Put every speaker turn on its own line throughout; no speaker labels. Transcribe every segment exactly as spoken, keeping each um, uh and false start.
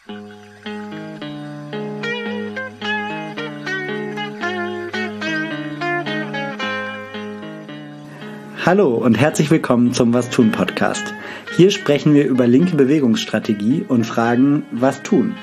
Hallo und herzlich willkommen zum Was tun Podcast. Hier sprechen wir über linke Bewegungsstrategie und fragen, was tun.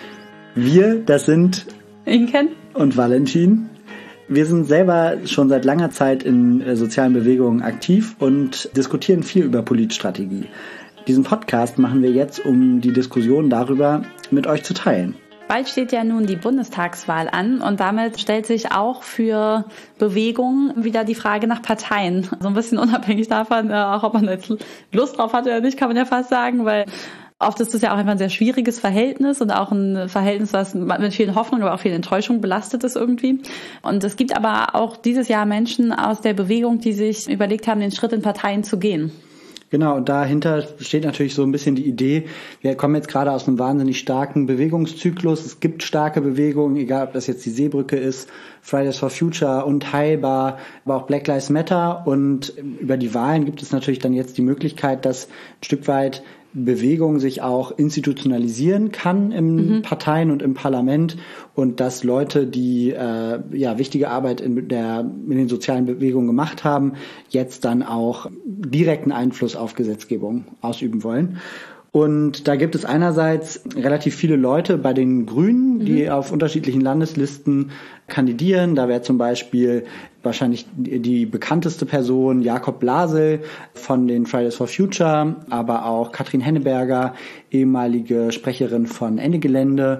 Wir, das sind
Inken
und Valentin. Wir sind selber schon seit langer Zeit in äh, sozialen Bewegungen aktiv und diskutieren viel über Politstrategie. Diesen Podcast machen wir jetzt, um die Diskussion darüber mit euch zu teilen.
Bald steht ja nun die Bundestagswahl an und damit stellt sich auch für Bewegungen wieder die Frage nach Parteien. So ein bisschen unabhängig davon, auch ob man jetzt Lust drauf hat oder nicht, kann man ja fast sagen, weil oft ist es ja auch einfach ein sehr schwieriges Verhältnis und auch ein Verhältnis, was mit vielen Hoffnungen, aber auch vielen Enttäuschungen belastet ist irgendwie. Und es gibt aber auch dieses Jahr Menschen aus der Bewegung, die sich überlegt haben, den Schritt in Parteien zu gehen.
Genau, und dahinter steht natürlich so ein bisschen die Idee, wir kommen jetzt gerade aus einem wahnsinnig starken Bewegungszyklus. Es gibt starke Bewegungen, egal ob das jetzt die Seebrücke ist, Fridays for Future, Unteilbar, aber auch Black Lives Matter. Und über die Wahlen gibt es natürlich dann jetzt die Möglichkeit, dass ein Stück weit Bewegung sich auch institutionalisieren kann im mhm. Parteien und im Parlament und dass Leute, die äh, ja wichtige Arbeit in der in den sozialen Bewegungen gemacht haben, jetzt dann auch direkten Einfluss auf Gesetzgebung ausüben wollen. Und da gibt es einerseits relativ viele Leute bei den Grünen, die mhm. auf unterschiedlichen Landeslisten kandidieren. Da wäre zum Beispiel wahrscheinlich die bekannteste Person Jakob Blasel von den Fridays for Future, aber auch Katrin Henneberger, ehemalige Sprecherin von Ende Gelände,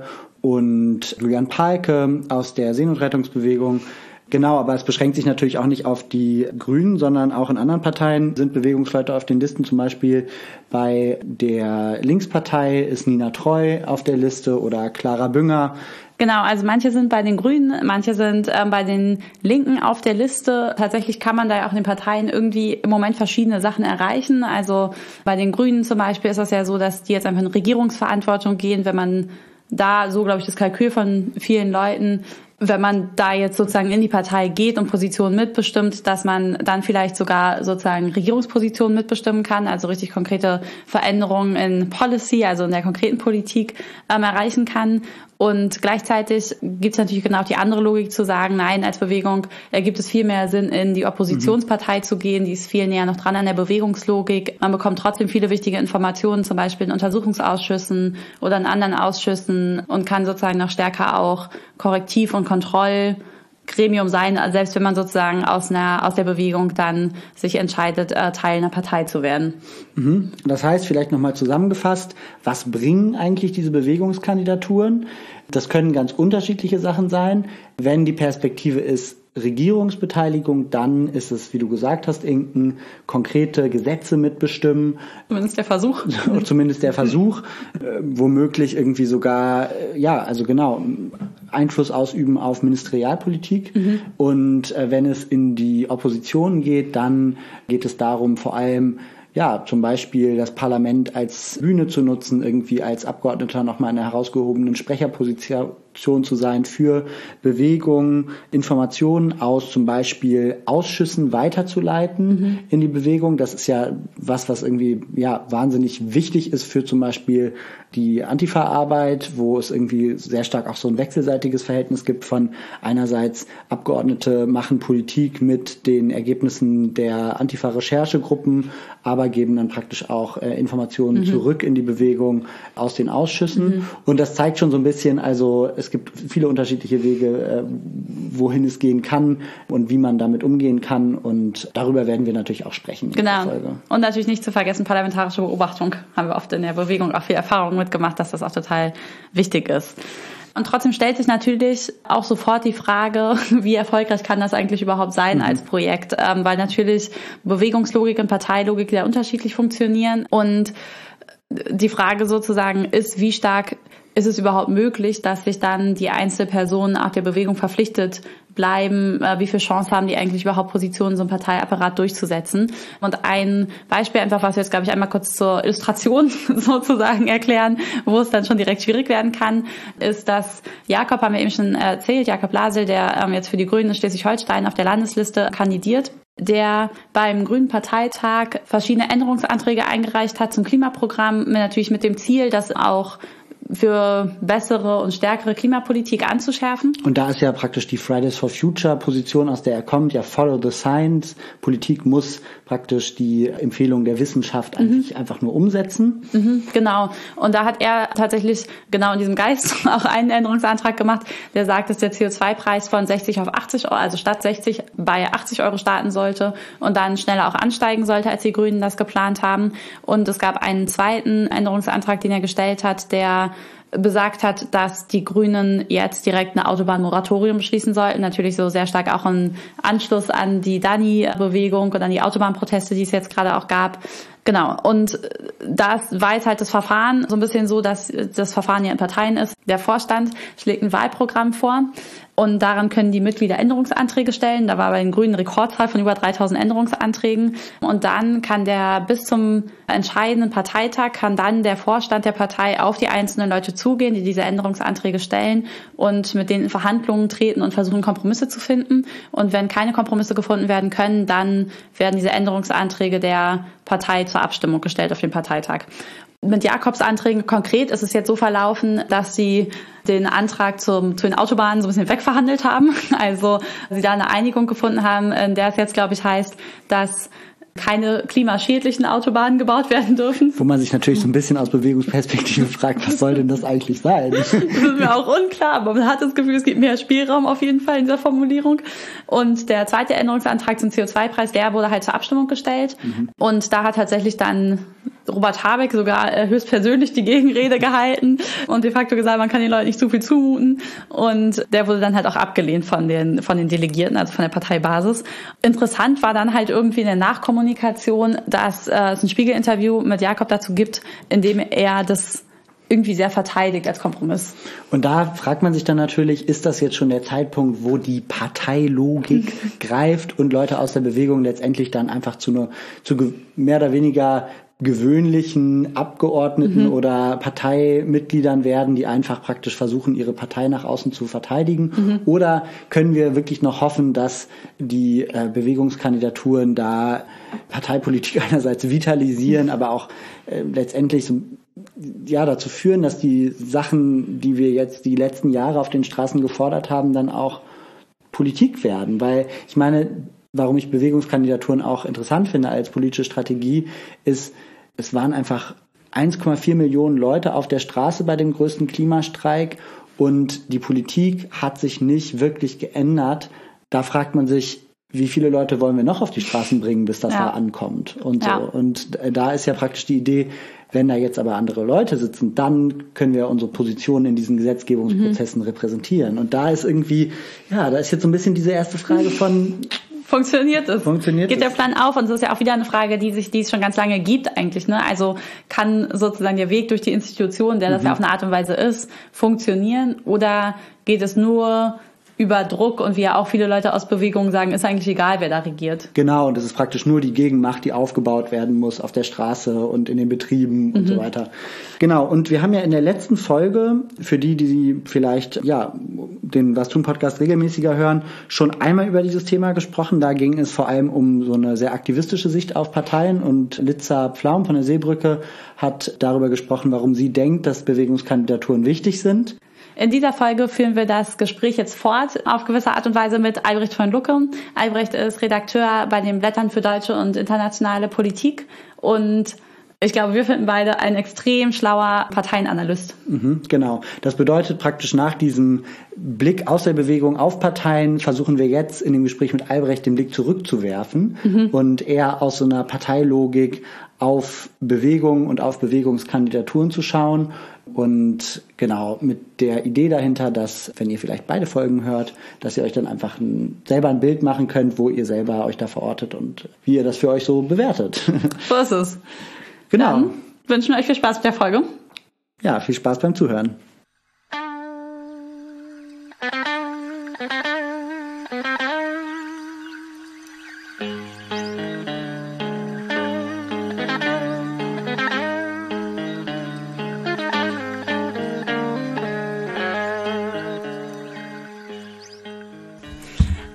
und Julian Pahlke aus der Seenotrettungsbewegung. Genau, aber es beschränkt sich natürlich auch nicht auf die Grünen, sondern auch in anderen Parteien sind Bewegungsleute auf den Listen. Zum Beispiel bei der Linkspartei ist Nina Treu auf der Liste oder Clara Bünger.
Genau, also manche sind bei den Grünen, manche sind ähm, bei den Linken auf der Liste. Tatsächlich kann man da ja auch in den Parteien irgendwie im Moment verschiedene Sachen erreichen. Also bei den Grünen zum Beispiel ist das ja so, dass die jetzt einfach in Regierungsverantwortung gehen, wenn man da, so glaube ich, das Kalkül von vielen Leuten, wenn man da jetzt sozusagen in die Partei geht und Positionen mitbestimmt, dass man dann vielleicht sogar sozusagen Regierungspositionen mitbestimmen kann, also richtig konkrete Veränderungen in Policy, also in der konkreten Politik ähm, erreichen kann. Und gleichzeitig gibt es natürlich genau die andere Logik zu sagen, nein, als Bewegung ergibt es viel mehr Sinn, in die Oppositionspartei mhm. zu gehen. Die ist viel näher noch dran an der Bewegungslogik. Man bekommt trotzdem viele wichtige Informationen, zum Beispiel in Untersuchungsausschüssen oder in anderen Ausschüssen, und kann sozusagen noch stärker auch Korrektiv- und Kontrollgremium sein, selbst wenn man sozusagen aus einer aus der Bewegung dann sich entscheidet, Teil einer Partei zu werden.
Mhm. Das heißt, vielleicht nochmal zusammengefasst, was bringen eigentlich diese Bewegungskandidaturen? Das können ganz unterschiedliche Sachen sein. Wenn die Perspektive ist Regierungsbeteiligung, dann ist es, wie du gesagt hast, Inken, konkrete Gesetze mitbestimmen.
Zumindest der Versuch.
Zumindest der Versuch. Äh, womöglich irgendwie sogar, äh, ja, also genau, Einfluss ausüben auf Ministerialpolitik. Mhm. Und äh, wenn es in die Opposition geht, dann geht es darum, vor allem ja, zum Beispiel das Parlament als Bühne zu nutzen, irgendwie als Abgeordneter nochmal in einer herausgehobenen Sprecherposition zu sein für Bewegungen, Informationen aus zum Beispiel Ausschüssen weiterzuleiten mhm. in die Bewegung. Das ist ja was, was irgendwie ja wahnsinnig wichtig ist für zum Beispiel die Antifa-Arbeit, wo es irgendwie sehr stark auch so ein wechselseitiges Verhältnis gibt von einerseits Abgeordnete machen Politik mit den Ergebnissen der Antifa-Recherchegruppen, aber geben dann praktisch auch äh, Informationen mhm. zurück in die Bewegung aus den Ausschüssen. Mhm. Und das zeigt schon so ein bisschen, also es gibt viele unterschiedliche Wege, äh, wohin es gehen kann und wie man damit umgehen kann. Und darüber werden wir natürlich auch sprechen.
Genau. In der Folge. Und natürlich nicht zu vergessen, parlamentarische Beobachtung. Haben wir oft in der Bewegung auch viel Erfahrung mitgemacht, dass das auch total wichtig ist. Und trotzdem stellt sich natürlich auch sofort die Frage, wie erfolgreich kann das eigentlich überhaupt sein mhm. als Projekt? Ähm, weil natürlich Bewegungslogik und Parteilogik sehr unterschiedlich funktionieren. Und die Frage sozusagen ist, wie stark ist es überhaupt möglich, dass sich dann die Einzelpersonen auch der Bewegung verpflichtet bleiben? Wie viel Chance haben die eigentlich überhaupt, Positionen so einem Parteiapparat durchzusetzen? Und ein Beispiel einfach, was wir jetzt, glaube ich, einmal kurz zur Illustration sozusagen erklären, wo es dann schon direkt schwierig werden kann, ist, dass Jakob, haben wir eben schon erzählt, Jakob Blasel, der jetzt für die Grünen in Schleswig-Holstein auf der Landesliste kandidiert, der beim Grünen Parteitag verschiedene Änderungsanträge eingereicht hat zum Klimaprogramm, natürlich mit dem Ziel, dass auch für bessere und stärkere Klimapolitik anzuschärfen.
Und da ist ja praktisch die Fridays for Future Position, aus der er kommt, ja Follow the Science. Politik muss praktisch die Empfehlung der Wissenschaft eigentlich mhm. einfach nur umsetzen.
Mhm, genau. Und da hat er tatsächlich genau in diesem Geist auch einen Änderungsantrag gemacht, der sagt, dass der C O zwei Preis von sechzig auf achtzig Euro, also statt sechzig bei achtzig Euro starten sollte und dann schneller auch ansteigen sollte, als die Grünen das geplant haben. Und es gab einen zweiten Änderungsantrag, den er gestellt hat, der besagt hat, dass die Grünen jetzt direkt eine Autobahnmoratorium beschließen sollten. Natürlich so sehr stark auch ein Anschluss an die Dani-Bewegung und an die Autobahnproteste, die es jetzt gerade auch gab. Genau. Und das war jetzt halt das Verfahren so ein bisschen so, dass das Verfahren ja in Parteien ist. Der Vorstand schlägt ein Wahlprogramm vor. Und daran können die Mitglieder Änderungsanträge stellen. Da war bei den Grünen eine Rekordzahl von über dreitausend Änderungsanträgen. Und dann kann der bis zum entscheidenden Parteitag, kann dann der Vorstand der Partei auf die einzelnen Leute zugehen, die diese Änderungsanträge stellen und mit denen in Verhandlungen treten und versuchen, Kompromisse zu finden. Und wenn keine Kompromisse gefunden werden können, dann werden diese Änderungsanträge der Partei zur Abstimmung gestellt auf dem Parteitag. Mit Jakobs Anträgen konkret ist es jetzt so verlaufen, dass sie den Antrag zum, zu den Autobahnen so ein bisschen wegverhandelt haben. Also sie da eine Einigung gefunden haben, in der es jetzt, glaube ich, heißt, dass keine klimaschädlichen Autobahnen gebaut werden dürfen.
Wo man sich natürlich so ein bisschen aus Bewegungsperspektive fragt, was soll denn das eigentlich sein?
Das ist mir auch unklar, aber man hat das Gefühl, es gibt mehr Spielraum auf jeden Fall in dieser Formulierung. Und der zweite Änderungsantrag zum C O zwei Preis, der wurde halt zur Abstimmung gestellt. Mhm. Und da hat tatsächlich dann Robert Habeck sogar höchstpersönlich die Gegenrede gehalten und de facto gesagt, man kann den Leuten nicht zu viel zumuten. Und der wurde dann halt auch abgelehnt von den, von den Delegierten, also von der Parteibasis. Interessant war dann halt irgendwie in der Nachkommunikation, dass äh, es ein Spiegel-Interview mit Jakob dazu gibt, in dem er das irgendwie sehr verteidigt als Kompromiss.
Und da fragt man sich dann natürlich, ist das jetzt schon der Zeitpunkt, wo die Parteilogik greift und Leute aus der Bewegung letztendlich dann einfach zu nur, zu mehr oder weniger gewöhnlichen Abgeordneten mhm. oder Parteimitgliedern werden, die einfach praktisch versuchen, ihre Partei nach außen zu verteidigen? Mhm. Oder können wir wirklich noch hoffen, dass die äh, Bewegungskandidaturen da Parteipolitik einerseits vitalisieren, mhm. aber auch äh, letztendlich so, ja, dazu führen, dass die Sachen, die wir jetzt die letzten Jahre auf den Straßen gefordert haben, dann auch Politik werden? Weil ich meine, warum ich Bewegungskandidaturen auch interessant finde als politische Strategie, ist, es waren einfach eins Komma vier Millionen Leute auf der Straße bei dem größten Klimastreik und die Politik hat sich nicht wirklich geändert. Da fragt man sich, wie viele Leute wollen wir noch auf die Straßen bringen, bis das ja. da ankommt? Und, ja. so. Und da ist ja praktisch die Idee, wenn da jetzt aber andere Leute sitzen, dann können wir unsere Position in diesen Gesetzgebungsprozessen mhm. repräsentieren. Und da ist irgendwie, ja, da ist jetzt so ein bisschen diese erste Frage von,
Funktioniert es?
Funktioniert
Geht
es?
der Plan auf? Und das ist ja auch wieder eine Frage, die sich, die es schon ganz lange gibt eigentlich, ne? Also kann sozusagen der Weg durch die Institution, der das mhm. ja auf eine Art und Weise ist, funktionieren? Oder geht es nur über Druck und wie ja auch viele Leute aus Bewegungen sagen, ist eigentlich egal, wer da regiert.
Genau, und das ist praktisch nur die Gegenmacht, die aufgebaut werden muss auf der Straße und in den Betrieben mhm. und so weiter. Genau, und wir haben ja in der letzten Folge, für die, die vielleicht ja den Was tun Podcast regelmäßiger hören, schon einmal über dieses Thema gesprochen. Da ging es vor allem um so eine sehr aktivistische Sicht auf Parteien und Litza Pflaum von der Seebrücke hat darüber gesprochen, warum sie denkt, dass Bewegungskandidaturen wichtig sind.
In dieser Folge führen wir das Gespräch jetzt fort, auf gewisse Art und Weise mit Albrecht von Lucke. Albrecht ist Redakteur bei den Blättern für deutsche und internationale Politik und ich glaube, wir finden beide ein extrem schlauer Parteienanalyst.
Mhm, genau. Das bedeutet praktisch nach diesem Blick aus der Bewegung auf Parteien versuchen wir jetzt in dem Gespräch mit Albrecht den Blick zurückzuwerfen mhm. und eher aus so einer Parteilogik auf Bewegung und auf Bewegungskandidaturen zu schauen. Und genau mit der Idee dahinter, dass, wenn ihr vielleicht beide Folgen hört, dass ihr euch dann einfach ein, selber ein Bild machen könnt, wo ihr selber euch da verortet und wie ihr das für euch so bewertet.
So ist es.
Genau.
Dann wünschen wir euch viel Spaß mit der Folge.
Ja, viel Spaß beim Zuhören.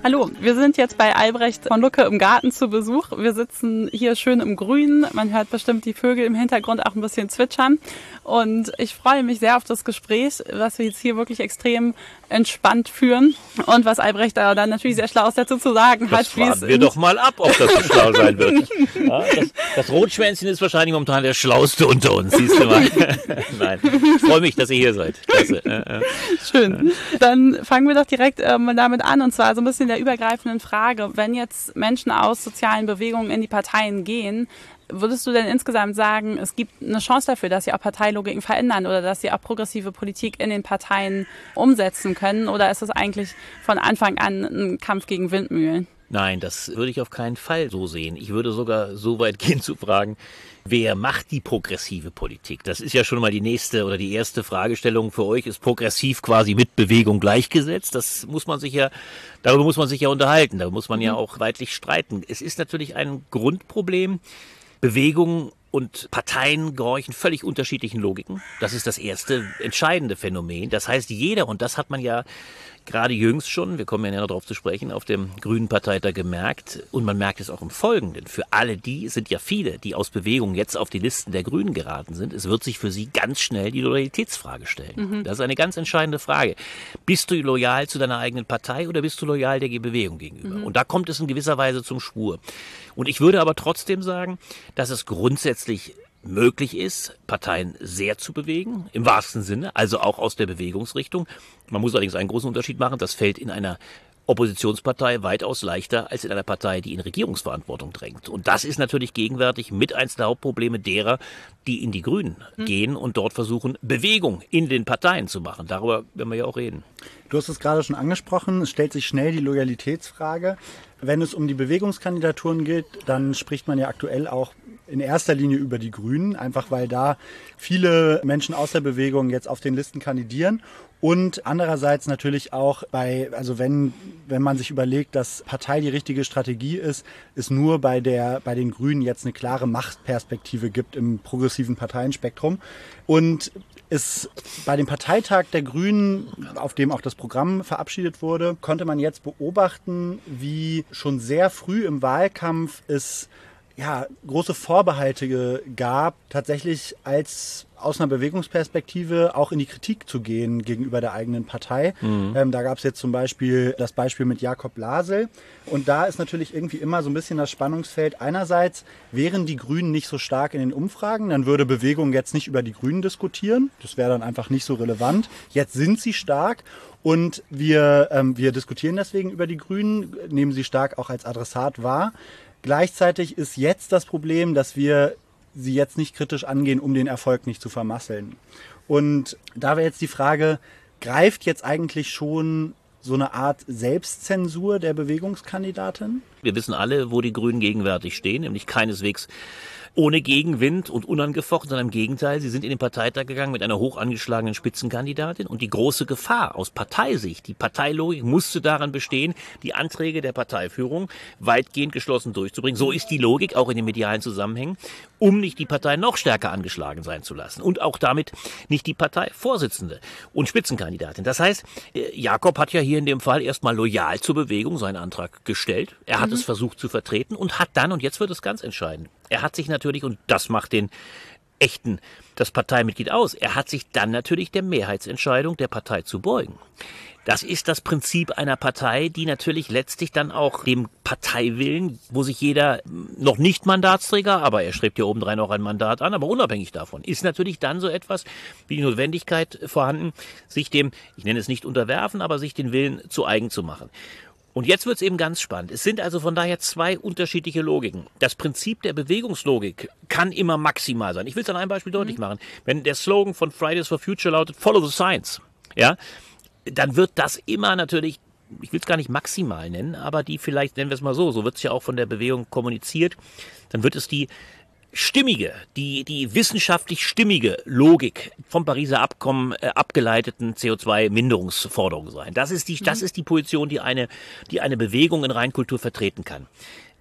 Hallo, wir sind jetzt bei Albrecht von Lucke im Garten zu Besuch. Wir sitzen hier schön im Grünen. Man hört bestimmt die Vögel im Hintergrund auch ein bisschen zwitschern. Und ich freue mich sehr auf das Gespräch, was wir jetzt hier wirklich extrem entspannt führen. Und was Albrecht da dann natürlich sehr Schlaues dazu zu sagen hat.
Das warten wir doch mal ab, ob das so schlau sein wird. Ja, das, das Rotschwänzchen ist wahrscheinlich momentan der Schlauste unter uns, siehst du mal. Nein, ich freue mich, dass ihr hier seid. Klasse.
Schön. Dann fangen wir doch direkt ähm, damit an, und zwar so ein bisschen der übergreifenden Frage. Wenn jetzt Menschen aus sozialen Bewegungen in die Parteien gehen, würdest du denn insgesamt sagen, es gibt eine Chance dafür, dass sie auch Parteilogiken verändern oder dass sie auch progressive Politik in den Parteien umsetzen können? Oder ist es eigentlich von Anfang an ein Kampf gegen Windmühlen?
Nein, das würde ich auf keinen Fall so sehen. Ich würde sogar so weit gehen zu fragen, wer macht die progressive Politik? Das ist ja schon mal die nächste oder die erste Fragestellung für euch. Ist progressiv quasi mit Bewegung gleichgesetzt? Das muss man sich ja, darüber muss man sich ja unterhalten. Da muss man ja auch weitlich streiten. Es ist natürlich ein Grundproblem. Bewegungen und Parteien gehorchen völlig unterschiedlichen Logiken. Das ist das erste entscheidende Phänomen. Das heißt, jeder, und das hat man ja gerade jüngst schon, wir kommen ja näher darauf zu sprechen, auf dem Grünen Parteitag gemerkt, und man merkt es auch im Folgenden. Für alle die, sind ja viele, die aus Bewegungen jetzt auf die Listen der Grünen geraten sind, es wird sich für sie ganz schnell die Loyalitätsfrage stellen. Mhm. Das ist eine ganz entscheidende Frage. Bist du loyal zu deiner eigenen Partei oder bist du loyal der Bewegung gegenüber? Mhm. Und da kommt es in gewisser Weise zum Schwur. Und ich würde aber trotzdem sagen, dass es grundsätzlich möglich ist, Parteien sehr zu bewegen, im wahrsten Sinne, also auch aus der Bewegungsrichtung. Man muss allerdings einen großen Unterschied machen, das fällt in einer Oppositionspartei weitaus leichter als in einer Partei, die in Regierungsverantwortung drängt. Und das ist natürlich gegenwärtig mit eins der Hauptprobleme derer, die in die Grünen hm. gehen und dort versuchen, Bewegung in den Parteien zu machen. Darüber werden wir ja auch reden.
Du hast es gerade schon angesprochen, es stellt sich schnell die Loyalitätsfrage. Wenn es um die Bewegungskandidaturen geht, dann spricht man ja aktuell auch in erster Linie über die Grünen, einfach weil da viele Menschen aus der Bewegung jetzt auf den Listen kandidieren. Und andererseits natürlich auch bei, also wenn, wenn man sich überlegt, dass Partei die richtige Strategie ist, es nur bei der, bei den Grünen jetzt eine klare Machtperspektive gibt im progressiven Parteienspektrum. Und es bei dem Parteitag der Grünen, auf dem auch das Programm verabschiedet wurde, konnte man jetzt beobachten, wie schon sehr früh im Wahlkampf es ja, große Vorbehalte gab, tatsächlich als aus einer Bewegungsperspektive auch in die Kritik zu gehen gegenüber der eigenen Partei. Mhm. Ähm, da gab es jetzt zum Beispiel das Beispiel mit Jakob Blasel. Und da ist natürlich irgendwie immer so ein bisschen das Spannungsfeld. Einerseits wären die Grünen nicht so stark in den Umfragen, dann würde Bewegung jetzt nicht über die Grünen diskutieren. Das wäre dann einfach nicht so relevant. Jetzt sind sie stark. Und wir, ähm, wir diskutieren deswegen über die Grünen, nehmen sie stark auch als Adressat wahr. Gleichzeitig ist jetzt das Problem, dass wir sie jetzt nicht kritisch angehen, um den Erfolg nicht zu vermasseln. Und da wäre jetzt die Frage, greift jetzt eigentlich schon so eine Art Selbstzensur der Bewegungskandidatin?
Wir wissen alle, wo die Grünen gegenwärtig stehen, nämlich keineswegs ohne Gegenwind und unangefochten, sondern im Gegenteil, sie sind in den Parteitag gegangen mit einer hoch angeschlagenen Spitzenkandidatin, und die große Gefahr aus Parteisicht, die Parteilogik musste daran bestehen, die Anträge der Parteiführung weitgehend geschlossen durchzubringen. So ist die Logik auch in den medialen Zusammenhängen, um nicht die Partei noch stärker angeschlagen sein zu lassen und auch damit nicht die Parteivorsitzende und Spitzenkandidatin. Das heißt, Jakob hat ja hier in dem Fall erstmal loyal zur Bewegung seinen Antrag gestellt. Er hat mhm. es versucht zu vertreten und hat dann, und jetzt wird es ganz entscheidend, er hat sich natürlich, und das macht den echten, das Parteimitglied aus, er hat sich dann natürlich der Mehrheitsentscheidung der Partei zu beugen. Das ist das Prinzip einer Partei, die natürlich letztlich dann auch dem Parteiwillen, wo sich jeder noch nicht Mandatsträger, aber er strebt ja obendrein auch ein Mandat an, aber unabhängig davon, ist natürlich dann so etwas wie die Notwendigkeit vorhanden, sich dem, ich nenne es nicht unterwerfen, aber sich den Willen zu eigen zu machen. Und jetzt wird's eben ganz spannend. Es sind also von daher zwei unterschiedliche Logiken. Das Prinzip der Bewegungslogik kann immer maximal sein. Ich will es an einem Beispiel deutlich machen. Wenn der Slogan von Fridays for Future lautet, Follow the Science, ja, dann wird das immer natürlich, ich will es gar nicht maximal nennen, aber die vielleicht, nennen wir es mal so, so wird es ja auch von der Bewegung kommuniziert, dann wird es die stimmige, die, die wissenschaftlich stimmige Logik vom Pariser Abkommen äh, abgeleiteten C O zwei Minderungsforderung sein. Das ist die, das ist die Position, die eine, die eine Bewegung in Reinkultur vertreten kann.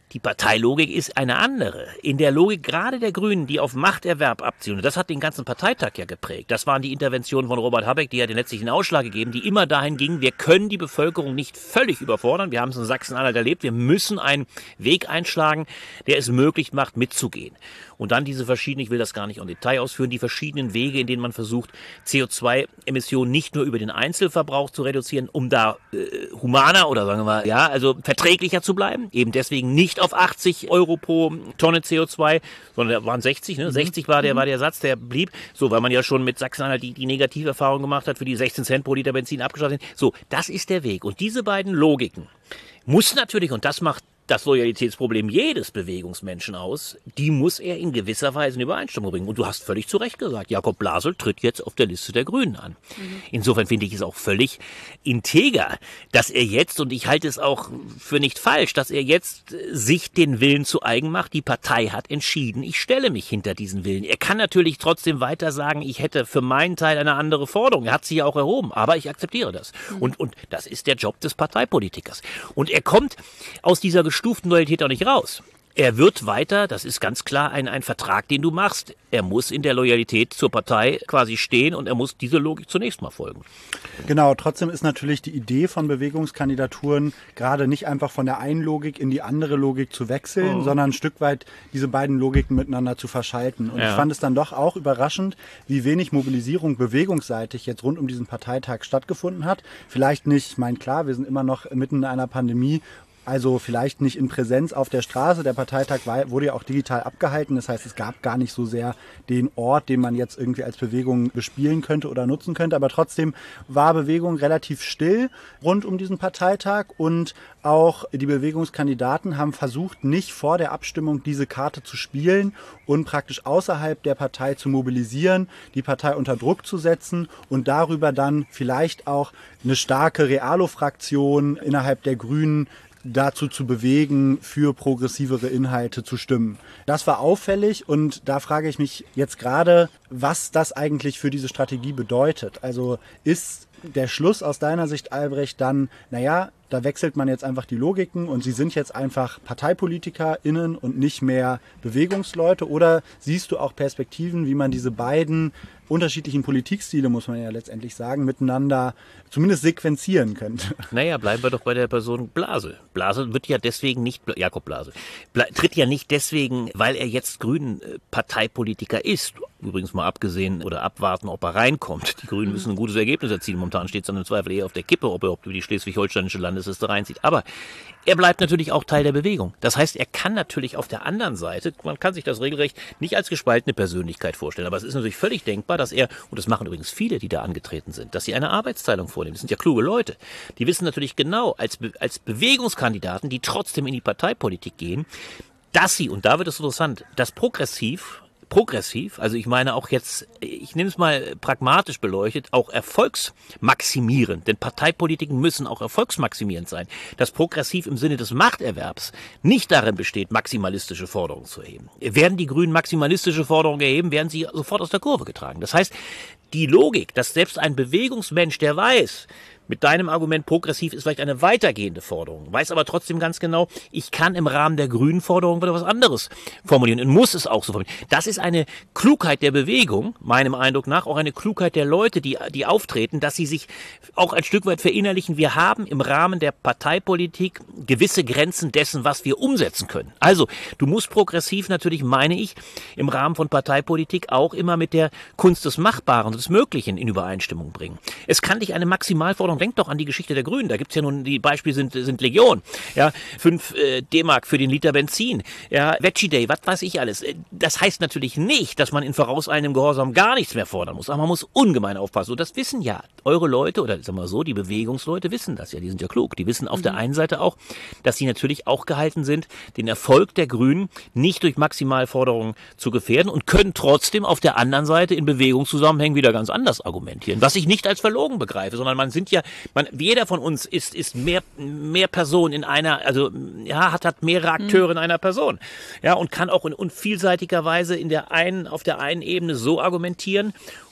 Die Parteilogik ist eine andere. In der Logik gerade der Grünen, die auf Machterwerb abzielen, und das hat den ganzen Parteitag ja geprägt, das waren die Interventionen von Robert Habeck, die hat den letztlichen Ausschlag gegeben, die immer dahin gingen, wir können die Bevölkerung nicht völlig überfordern, wir haben es in Sachsen-Anhalt erlebt, wir müssen einen Weg einschlagen, der es möglich macht, mitzugehen. Und dann diese verschiedenen, ich will das gar nicht im Detail ausführen, die verschiedenen Wege, in denen man versucht, C O zwei Emissionen nicht nur über den Einzelverbrauch zu reduzieren, um da äh, humaner oder sagen wir mal, ja, also verträglicher zu bleiben, eben deswegen nicht auf achtzig Euro pro Tonne C O zwei, sondern da waren sechzig, ne? sechzig war der, war der Satz, der blieb. So, weil man ja schon mit Sachsen-Anhalt die, die Negativerfahrung gemacht hat, für die sechzehn Cent pro Liter Benzin abgeschlossen sind. So, das ist der Weg. Und diese beiden Logiken muss natürlich, und das macht das Loyalitätsproblem jedes Bewegungsmenschen aus, die muss er in gewisser Weise in Übereinstimmung bringen. Und du hast völlig zu Recht gesagt, Jakob Blasel tritt jetzt auf der Liste der Grünen an. Mhm. Insofern finde ich es auch völlig integer, dass er jetzt, und ich halte es auch für nicht falsch, dass er jetzt sich den Willen zu eigen macht. Die Partei hat entschieden, ich stelle mich hinter diesen Willen. Er kann natürlich trotzdem weiter sagen, ich hätte für meinen Teil eine andere Forderung. Er hat sie ja auch erhoben, aber ich akzeptiere das. Mhm. Und, und das ist der Job des Parteipolitikers. Und er kommt aus dieser gestuften Loyalität auch nicht raus. Er wird weiter, das ist ganz klar ein, ein Vertrag, den du machst. Er muss in der Loyalität zur Partei quasi stehen und er muss diese Logik zunächst mal folgen.
Genau, trotzdem ist natürlich die Idee von Bewegungskandidaturen gerade nicht einfach von der einen Logik in die andere Logik zu wechseln, oh. sondern ein Stück weit diese beiden Logiken miteinander zu verschalten. Und ja. ich fand es dann doch auch überraschend, wie wenig Mobilisierung bewegungsseitig jetzt rund um diesen Parteitag stattgefunden hat. Vielleicht nicht, ich meine, klar, wir sind immer noch mitten in einer Pandemie. Also vielleicht nicht in Präsenz auf der Straße. Der Parteitag war, wurde ja auch digital abgehalten. Das heißt, es gab gar nicht so sehr den Ort, den man jetzt irgendwie als Bewegung bespielen könnte oder nutzen könnte. Aber trotzdem war Bewegung relativ still rund um diesen Parteitag. Und auch die Bewegungskandidaten haben versucht, nicht vor der Abstimmung diese Karte zu spielen und praktisch außerhalb der Partei zu mobilisieren, die Partei unter Druck zu setzen und darüber dann vielleicht auch eine starke Realo-Fraktion innerhalb der Grünen dazu zu bewegen, für progressivere Inhalte zu stimmen. Das war auffällig und da frage ich mich jetzt gerade, was das eigentlich für diese Strategie bedeutet. Also ist der Schluss aus deiner Sicht, Albrecht, dann, naja, da wechselt man jetzt einfach die Logiken und sie sind jetzt einfach ParteipolitikerInnen und nicht mehr Bewegungsleute, oder siehst du auch Perspektiven, wie man diese beiden unterschiedlichen Politikstile, muss man ja letztendlich sagen, miteinander zumindest sequenzieren könnte?
Naja, bleiben wir doch bei der Person Blasel. Blasel wird ja deswegen nicht, Jakob Blasel, tritt ja nicht deswegen, weil er jetzt Grünen Parteipolitiker ist. Übrigens mal abgesehen oder abwarten, ob er reinkommt. Die Grünen müssen ein gutes Ergebnis erzielen. Momentan steht es dann im Zweifel eher auf der Kippe, ob er über die schleswig-holsteinische Landesliste reinzieht. Aber er bleibt natürlich auch Teil der Bewegung. Das heißt, er kann natürlich auf der anderen Seite, man kann sich das regelrecht nicht als gespaltene Persönlichkeit vorstellen, aber es ist natürlich völlig denkbar, dass er, und das machen übrigens viele, die da angetreten sind, dass sie eine Arbeitsteilung vornehmen. Das sind ja kluge Leute. Die wissen natürlich genau, als, Be- als Bewegungskandidaten, die trotzdem in die Parteipolitik gehen, dass sie, und da wird es interessant, das progressiv Progressiv, also ich meine auch jetzt, ich nehme es mal pragmatisch beleuchtet, auch erfolgsmaximierend, denn Parteipolitiken müssen auch erfolgsmaximierend sein. Das Progressiv im Sinne des Machterwerbs nicht darin besteht, maximalistische Forderungen zu erheben. Werden die Grünen maximalistische Forderungen erheben, werden sie sofort aus der Kurve getragen. Das heißt, die Logik, dass selbst ein Bewegungsmensch, der weiß, mit deinem Argument, progressiv ist vielleicht eine weitergehende Forderung, weiß aber trotzdem ganz genau, ich kann im Rahmen der grünen Forderung wieder was anderes formulieren und muss es auch so formulieren. Das ist eine Klugheit der Bewegung, meinem Eindruck nach, auch eine Klugheit der Leute, die, die auftreten, dass sie sich auch ein Stück weit verinnerlichen, wir haben im Rahmen der Parteipolitik gewisse Grenzen dessen, was wir umsetzen können. Also, du musst progressiv natürlich, meine ich, im Rahmen von Parteipolitik auch immer mit der Kunst des Machbaren und des Möglichen in Übereinstimmung bringen. Es kann dich eine Maximalforderung, denk doch an die Geschichte der Grünen, da gibt's ja nun, die Beispiele sind, sind Legion, ja, fünf äh, D-Mark für den Liter Benzin, ja, Veggie Day, was weiß ich alles. Das heißt natürlich nicht, dass man in vorauseilendem Gehorsam gar nichts mehr fordern muss, aber man muss ungemein aufpassen. Und das wissen ja eure Leute, oder sagen wir so, die Bewegungsleute wissen das ja, die sind ja klug. Die wissen auf mhm. der einen Seite auch, dass sie natürlich auch gehalten sind, den Erfolg der Grünen nicht durch Maximalforderungen zu gefährden und können trotzdem auf der anderen Seite in Bewegungszusammenhängen wieder ganz anders argumentieren, was ich nicht als verlogen begreife, sondern man sind ja Man, jeder von uns ist, ist mehr, mehr Person in einer, also, ja, hat, hat mehrere Akteure mhm. in einer Person. Ja, und kann auch in, in vielseitiger Weise in der einen, auf der einen Ebene so argumentieren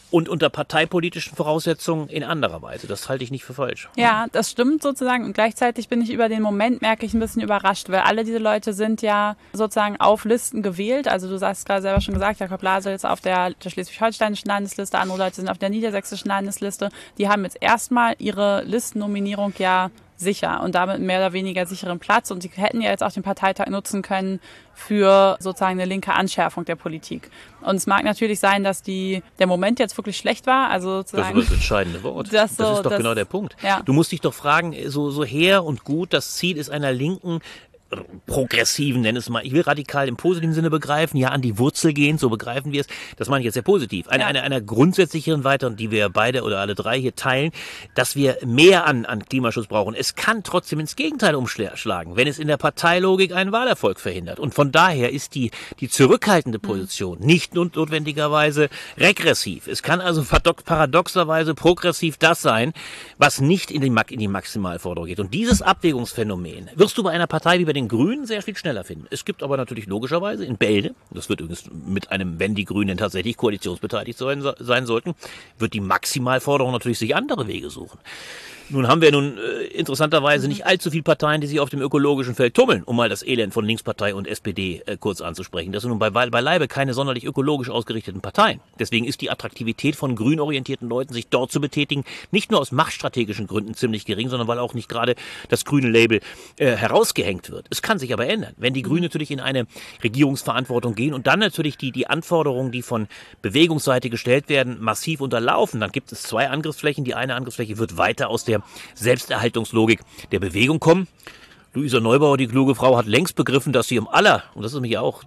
und unter parteipolitischen Voraussetzungen in anderer Weise. Das halte ich nicht für falsch.
Ja, das stimmt sozusagen. Und gleichzeitig bin ich über den Moment, merke ich, ein bisschen überrascht, weil alle diese Leute sind ja sozusagen auf Listen gewählt. Also du hast gerade selber schon gesagt, Jakob Lasel ist auf der, der schleswig-holsteinischen Landesliste, andere Leute sind auf der niedersächsischen Landesliste. Die haben jetzt erstmal ihre Listennominierung ja sicher und damit mehr oder weniger sicheren Platz. Und sie hätten ja jetzt auch den Parteitag nutzen können für sozusagen eine linke Anschärfung der Politik. Und es mag natürlich sein, dass die der Moment jetzt wirklich schlecht war. Also sozusagen,
das ist das entscheidende Wort.
Das, so,
das ist doch
das,
genau der Punkt.
Ja.
Du musst dich doch fragen, so, so her und gut, das Ziel ist einer linken, progressiven, nenn es mal, ich will radikal im positiven Sinne begreifen, ja, an die Wurzel gehen, so begreifen wir es, das meine ich jetzt sehr positiv, eine, ja. eine, einer grundsätzlicheren weiteren, die wir beide oder alle drei hier teilen, dass wir mehr an, an Klimaschutz brauchen. Es kann trotzdem ins Gegenteil umschlagen, wenn es in der Parteilogik einen Wahlerfolg verhindert. Und von daher ist die, die zurückhaltende Position nicht notwendigerweise regressiv. Es kann also paradoxerweise progressiv das sein, was nicht in die, in die Maximalforderung geht. Und dieses Abwägungsphänomen wirst du bei einer Partei wie bei den Grünen sehr viel schneller finden. Es gibt aber natürlich logischerweise in Bälde, das wird übrigens mit einem, wenn die Grünen tatsächlich koalitionsbeteiligt sein, sein sollten, wird die Maximalforderung natürlich sich andere Wege suchen. Nun haben wir nun äh, interessanterweise nicht allzu viele Parteien, die sich auf dem ökologischen Feld tummeln, um mal das Elend von Linkspartei und S P D äh, kurz anzusprechen. Das sind nun bei, beileibe keine sonderlich ökologisch ausgerichteten Parteien. Deswegen ist die Attraktivität von grün orientierten Leuten, sich dort zu betätigen, nicht nur aus machtstrategischen Gründen ziemlich gering, sondern weil auch nicht gerade das grüne Label äh, herausgehängt wird. Es kann sich aber ändern, wenn die Grünen natürlich in eine Regierungsverantwortung gehen und dann natürlich die, die Anforderungen, die von Bewegungsseite gestellt werden, massiv unterlaufen. Dann gibt es zwei Angriffsflächen. Die eine Angriffsfläche wird weiter aus der Selbsterhaltungslogik der Bewegung kommen. Luisa Neubauer, die kluge Frau, hat längst begriffen, dass sie im aller, und das ist mich ja auch,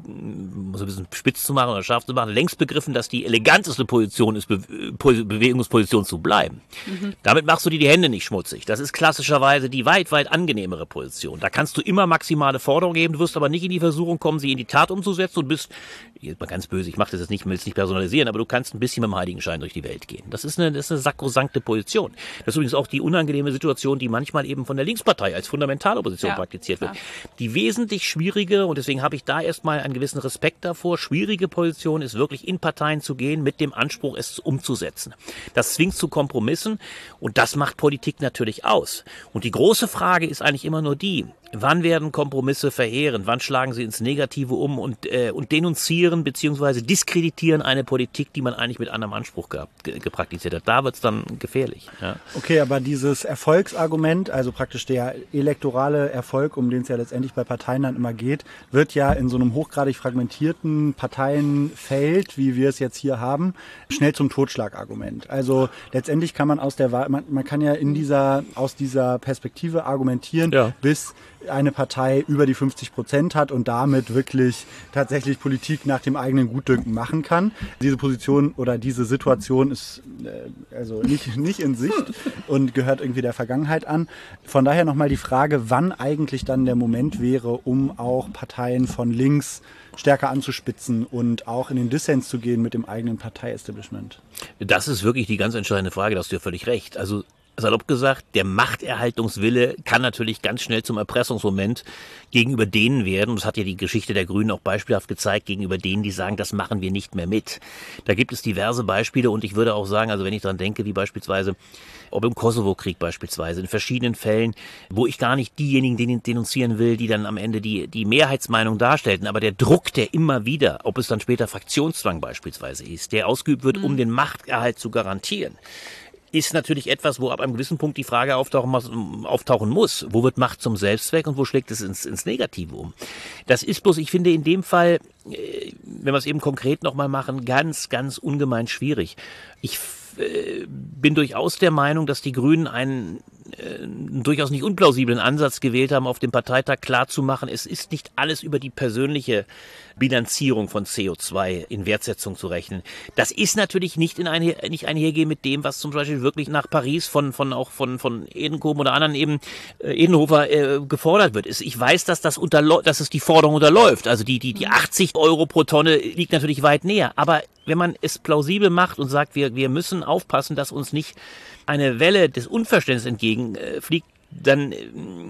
um es ein bisschen spitz zu machen oder scharf zu machen, längst begriffen, dass die eleganteste Position ist, Be- Bewegungsposition zu bleiben. Mhm. Damit machst du dir die Hände nicht schmutzig. Das ist klassischerweise die weit, weit angenehmere Position. Da kannst du immer maximale Forderungen geben, du wirst aber nicht in die Versuchung kommen, sie in die Tat umzusetzen und bist, jetzt mal ganz böse, ich mache das jetzt nicht, will es nicht personalisieren, aber du kannst ein bisschen mit dem Heiligenschein durch die Welt gehen. Das ist eine, das ist eine sakrosankte Position. Das ist übrigens auch die unangenehme Situation, die manchmal eben von der Linkspartei als fundamentale Opposition ja, praktiziert wird. Ja. Die wesentlich schwierige, und deswegen habe ich da erstmal einen gewissen Respekt davor, schwierige Position ist wirklich in Parteien zu gehen mit dem Anspruch, es umzusetzen. Das zwingt zu Kompromissen und das macht Politik natürlich aus. Und die große Frage ist eigentlich immer nur die, wann werden Kompromisse verheeren? Wann schlagen sie ins Negative um und, äh, und denunzieren bzw. diskreditieren eine Politik, die man eigentlich mit anderem Anspruch gehabt, ge- gepraktiziert hat? Da wird es dann gefährlich. Ja.
Okay, aber dieses Erfolgsargument, also praktisch der elektorale Erfolg, um den es ja letztendlich bei Parteien dann immer geht, wird ja in so einem hochgradig fragmentierten Parteienfeld, wie wir es jetzt hier haben, schnell zum Totschlagargument. Also letztendlich kann man aus der Wahl, man, man kann ja in dieser, aus dieser Perspektive argumentieren, ja. bis eine Partei über die fünfzig Prozent hat und damit wirklich tatsächlich Politik nach dem eigenen Gutdünken machen kann. Diese Position oder diese Situation ist äh, also nicht, nicht in Sicht und gehört irgendwie der Vergangenheit an. Von daher nochmal die Frage, wann eigentlich dann der Moment wäre, um auch Parteien von links stärker anzuspitzen und auch in den Dissens zu gehen mit dem eigenen Parteiestablishment.
Das ist wirklich die ganz entscheidende Frage, da hast du ja völlig recht. Also salopp gesagt, der Machterhaltungswille kann natürlich ganz schnell zum Erpressungsmoment gegenüber denen werden. Und das hat ja die Geschichte der Grünen auch beispielhaft gezeigt, gegenüber denen, die sagen, das machen wir nicht mehr mit. Da gibt es diverse Beispiele und ich würde auch sagen, also wenn ich daran denke, wie beispielsweise, ob im Kosovo-Krieg beispielsweise, in verschiedenen Fällen, wo ich gar nicht diejenigen denunzieren will, die dann am Ende die, die Mehrheitsmeinung darstellten, aber der Druck, der immer wieder, ob es dann später Fraktionszwang beispielsweise ist, der ausgeübt wird, um den Machterhalt zu garantieren, ist natürlich etwas, wo ab einem gewissen Punkt die Frage auftauchen muss, auftauchen muss. Wo wird Macht zum Selbstzweck und wo schlägt es ins, ins Negative um? Das ist bloß, ich finde in dem Fall, wenn wir es eben konkret nochmal machen, ganz, ganz ungemein schwierig. Ich äh, bin durchaus der Meinung, dass die Grünen einen äh, einen durchaus nicht unplausiblen Ansatz gewählt haben, auf dem Parteitag klarzumachen, es ist nicht alles über die persönliche Bilanzierung von C O zwei in Wertsetzung zu rechnen. Das ist natürlich nicht in einher, nicht einhergehen mit dem, was zum Beispiel wirklich nach Paris von, von auch von, von Edenkoben oder anderen eben, äh, Edenhofer, äh, gefordert wird. Ich weiß, dass das unterlo- dass es die Forderung unterläuft. Also die, die, die achtzig Euro pro Tonne liegt natürlich weit näher. Aber wenn man es plausibel macht und sagt, wir, wir müssen aufpassen, dass uns nicht eine Welle des Unverständnisses entgegenfliegt, dann äh,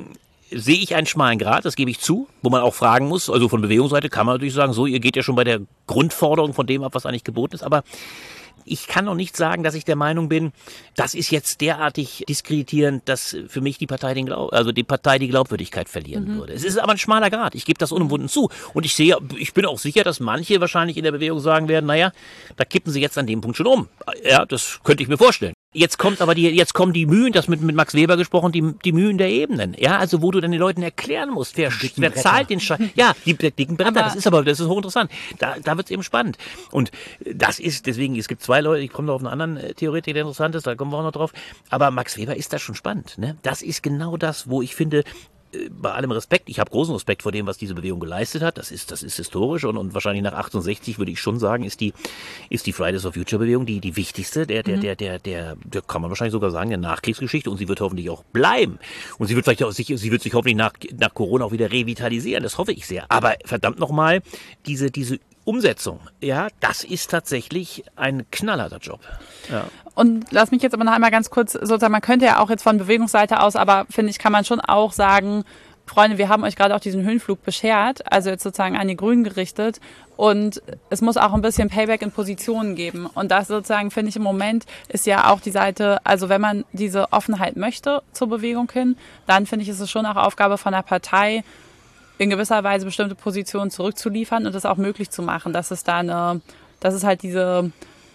sehe ich einen schmalen Grat, das gebe ich zu, wo man auch fragen muss, also von Bewegungsseite kann man natürlich sagen, so, ihr geht ja schon bei der Grundforderung von dem ab, was eigentlich geboten ist, aber ich kann noch nicht sagen, dass ich der Meinung bin, das ist jetzt derartig diskreditierend, dass für mich die Partei den Glaub, also die Partei die Glaubwürdigkeit verlieren mhm. würde. Es ist aber ein schmaler Grad. Ich gebe das unumwunden zu. Und ich sehe, ich bin auch sicher, dass manche wahrscheinlich in der Bewegung sagen werden, naja, da kippen sie jetzt an dem Punkt schon um. Ja, das könnte ich mir vorstellen. Jetzt kommt aber die, jetzt kommen die Mühen, das mit, mit Max Weber gesprochen, die, die Mühen der Ebenen. Ja, also wo du dann den Leuten erklären musst, wer, wer zahlt den Scheiß. Ja, die dicken Bretter, das ist aber, das ist hochinteressant. Da, da wird's eben spannend. Und das ist, deswegen, es gibt zwei Leute, ich komme noch auf einen anderen Theoretiker, der interessant ist, da kommen wir auch noch drauf. Aber Max Weber ist da schon spannend, ne? Das ist genau das, wo ich finde, bei allem Respekt, ich habe großen Respekt vor dem, was diese Bewegung geleistet hat. Das ist, das ist historisch und, und wahrscheinlich nach achtundsechzig würde ich schon sagen, ist die, ist die Fridays for Future Bewegung die, die wichtigste, der, der, mhm. der, der, der, der, kann man wahrscheinlich sogar sagen, der Nachkriegsgeschichte, und sie wird hoffentlich auch bleiben. Und sie wird vielleicht auch sich, sie wird sich hoffentlich nach, nach Corona auch wieder revitalisieren. Das hoffe ich sehr. Aber verdammt nochmal, diese, diese Umsetzung, ja, das ist tatsächlich ein knallharter Job. Ja.
Und lass mich jetzt aber noch einmal ganz kurz, sozusagen, man könnte ja auch jetzt von Bewegungsseite aus, aber finde ich, kann man schon auch sagen, Freunde, wir haben euch gerade auch diesen Höhenflug beschert, also jetzt sozusagen an die Grünen gerichtet, und es muss auch ein bisschen Payback in Positionen geben. Und das sozusagen, finde ich, im Moment ist ja auch die Seite, also wenn man diese Offenheit möchte zur Bewegung hin, dann finde ich, ist es schon auch Aufgabe von der Partei, in gewisser Weise bestimmte Positionen zurückzuliefern und das auch möglich zu machen, dass es da eine, dass es halt diese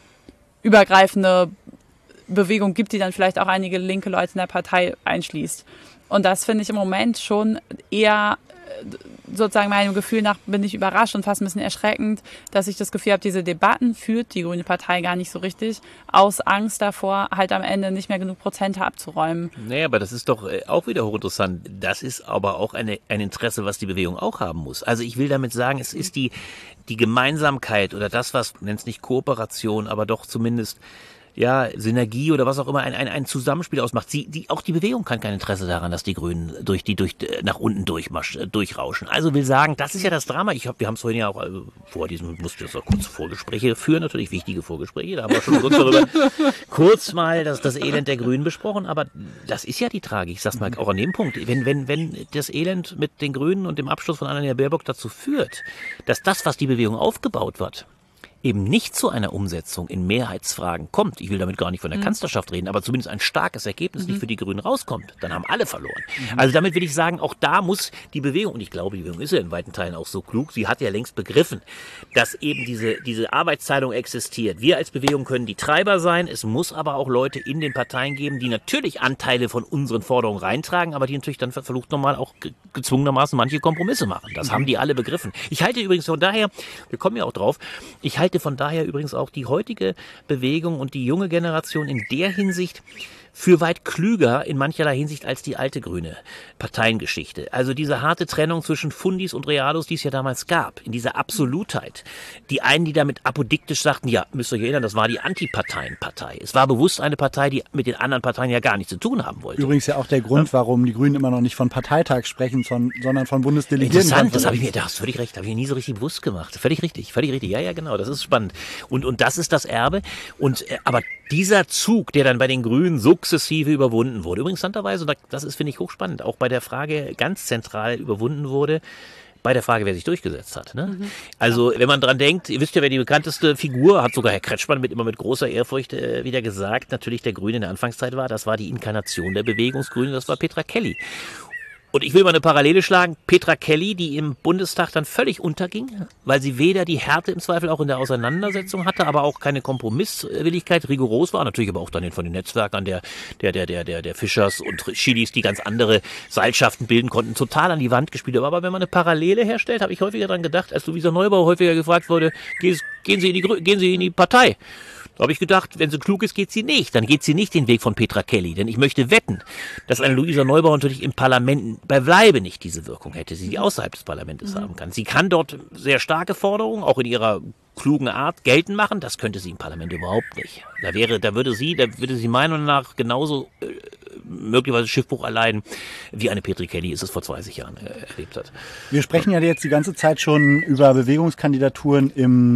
übergreifende Bewegung gibt, die dann vielleicht auch einige linke Leute in der Partei einschließt. Und das finde ich im Moment schon eher, sozusagen meinem Gefühl nach, bin ich überrascht und fast ein bisschen erschreckend, dass ich das Gefühl habe, diese Debatten führt die Grüne Partei gar nicht so richtig, aus Angst davor, halt am Ende nicht mehr genug Prozente abzuräumen.
Naja, aber das ist doch auch wieder hochinteressant. Das ist aber auch eine, ein Interesse, was die Bewegung auch haben muss. Also ich will damit sagen, es ist die, die Gemeinsamkeit oder das, was, nennt es nicht Kooperation, aber doch zumindest ja, Synergie oder was auch immer, ein, ein, ein Zusammenspiel ausmacht. Sie, die, auch die Bewegung kann kein Interesse daran, dass die Grünen durch die durch nach unten durchmarsch, durchrauschen. Also will sagen, das ist ja das Drama. Ich hab, wir haben es vorhin ja auch also vor diesem, musste das auch kurz Vorgespräche führen, natürlich wichtige Vorgespräche. Da haben wir schon kurz darüber kurz mal das, das Elend der Grünen besprochen. Aber das ist ja die Tragik. Ich sag's mal auch an dem Punkt. Wenn, wenn, wenn das Elend mit den Grünen und dem Abschluss von Annalena Baerbock dazu führt, dass das, was die Bewegung aufgebaut wird, eben nicht zu einer Umsetzung in Mehrheitsfragen kommt, ich will damit gar nicht von der mhm. Kanzlerschaft reden, aber zumindest ein starkes Ergebnis mhm. nicht für die Grünen rauskommt, dann haben alle verloren. Mhm. Also damit will ich sagen, auch da muss die Bewegung, und ich glaube, die Bewegung ist ja in weiten Teilen auch so klug, sie hat ja längst begriffen, dass eben diese, diese Arbeitsteilung existiert. Wir als Bewegung können die Treiber sein, es muss aber auch Leute in den Parteien geben, die natürlich Anteile von unseren Forderungen reintragen, aber die natürlich dann verflucht nochmal auch ge- gezwungenermaßen manche Kompromisse machen. Das mhm. haben die alle begriffen. Ich halte übrigens von daher, wir kommen ja auch drauf, ich halte von daher übrigens auch die heutige Bewegung und die junge Generation in der Hinsicht für weit klüger in mancherlei Hinsicht als die alte grüne Parteiengeschichte. Also diese harte Trennung zwischen Fundis und Realos, die es ja damals gab, in dieser Absolutheit. Die einen, die damit apodiktisch sagten, ja, müsst ihr euch erinnern, das war die Antiparteienpartei. Es war bewusst eine Partei, die mit den anderen Parteien ja gar nichts zu tun haben wollte.
Übrigens ja auch der Grund, warum die Grünen immer noch nicht von Parteitag sprechen, sondern von Bundesdelegierten.
Interessant, das habe ich mir, da hast du völlig recht, habe ich mir nie so richtig bewusst gemacht. Völlig richtig, völlig richtig. Ja, ja, genau, das ist spannend. Und, und das ist das Erbe. Und, äh, aber dieser Zug, der dann bei den Grünen sukzessive überwunden wurde, übrigens interessanterweise, das ist, finde ich, hochspannend, auch bei der Frage ganz zentral überwunden wurde, bei der Frage, wer sich durchgesetzt hat. Ne? Mhm. Also, wenn man dran denkt, ihr wisst ja, wer die bekannteste Figur, hat sogar Herr Kretschmann mit, immer mit großer Ehrfurcht äh, wieder gesagt, natürlich der Grüne in der Anfangszeit war, das war die Inkarnation der Bewegungsgrünen, das war Petra Kelly. Und ich will mal eine Parallele schlagen. Petra Kelly, die im Bundestag dann völlig unterging, weil sie weder die Härte im Zweifel auch in der Auseinandersetzung hatte, aber auch keine Kompromisswilligkeit, rigoros war. Natürlich aber auch dann von den Netzwerkern der, der, der, der, der, der Fischers und Chilis, die ganz andere Seilschaften bilden konnten, total an die Wand gespielt. Aber wenn man eine Parallele herstellt, habe ich häufiger dran gedacht, als Luisa Neubauer häufiger gefragt wurde, gehen Sie in die, gehen Sie in die Partei. Da habe ich gedacht, wenn sie klug ist, geht sie nicht. Dann geht sie nicht den Weg von Petra Kelly. Denn ich möchte wetten, dass eine Luisa Neubauer natürlich im Parlament beileibe nicht diese Wirkung hätte, sie die außerhalb des Parlaments mhm. haben kann. Sie kann dort sehr starke Forderungen, auch in ihrer klugen Art, geltend machen. Das könnte sie im Parlament überhaupt nicht. Da wäre, da würde sie, da würde sie meiner Meinung nach genauso äh, möglicherweise Schiffbruch erleiden, wie eine Petra Kelly es vor zwanzig Jahren äh, erlebt hat.
Wir sprechen ja jetzt die ganze Zeit schon über Bewegungskandidaturen im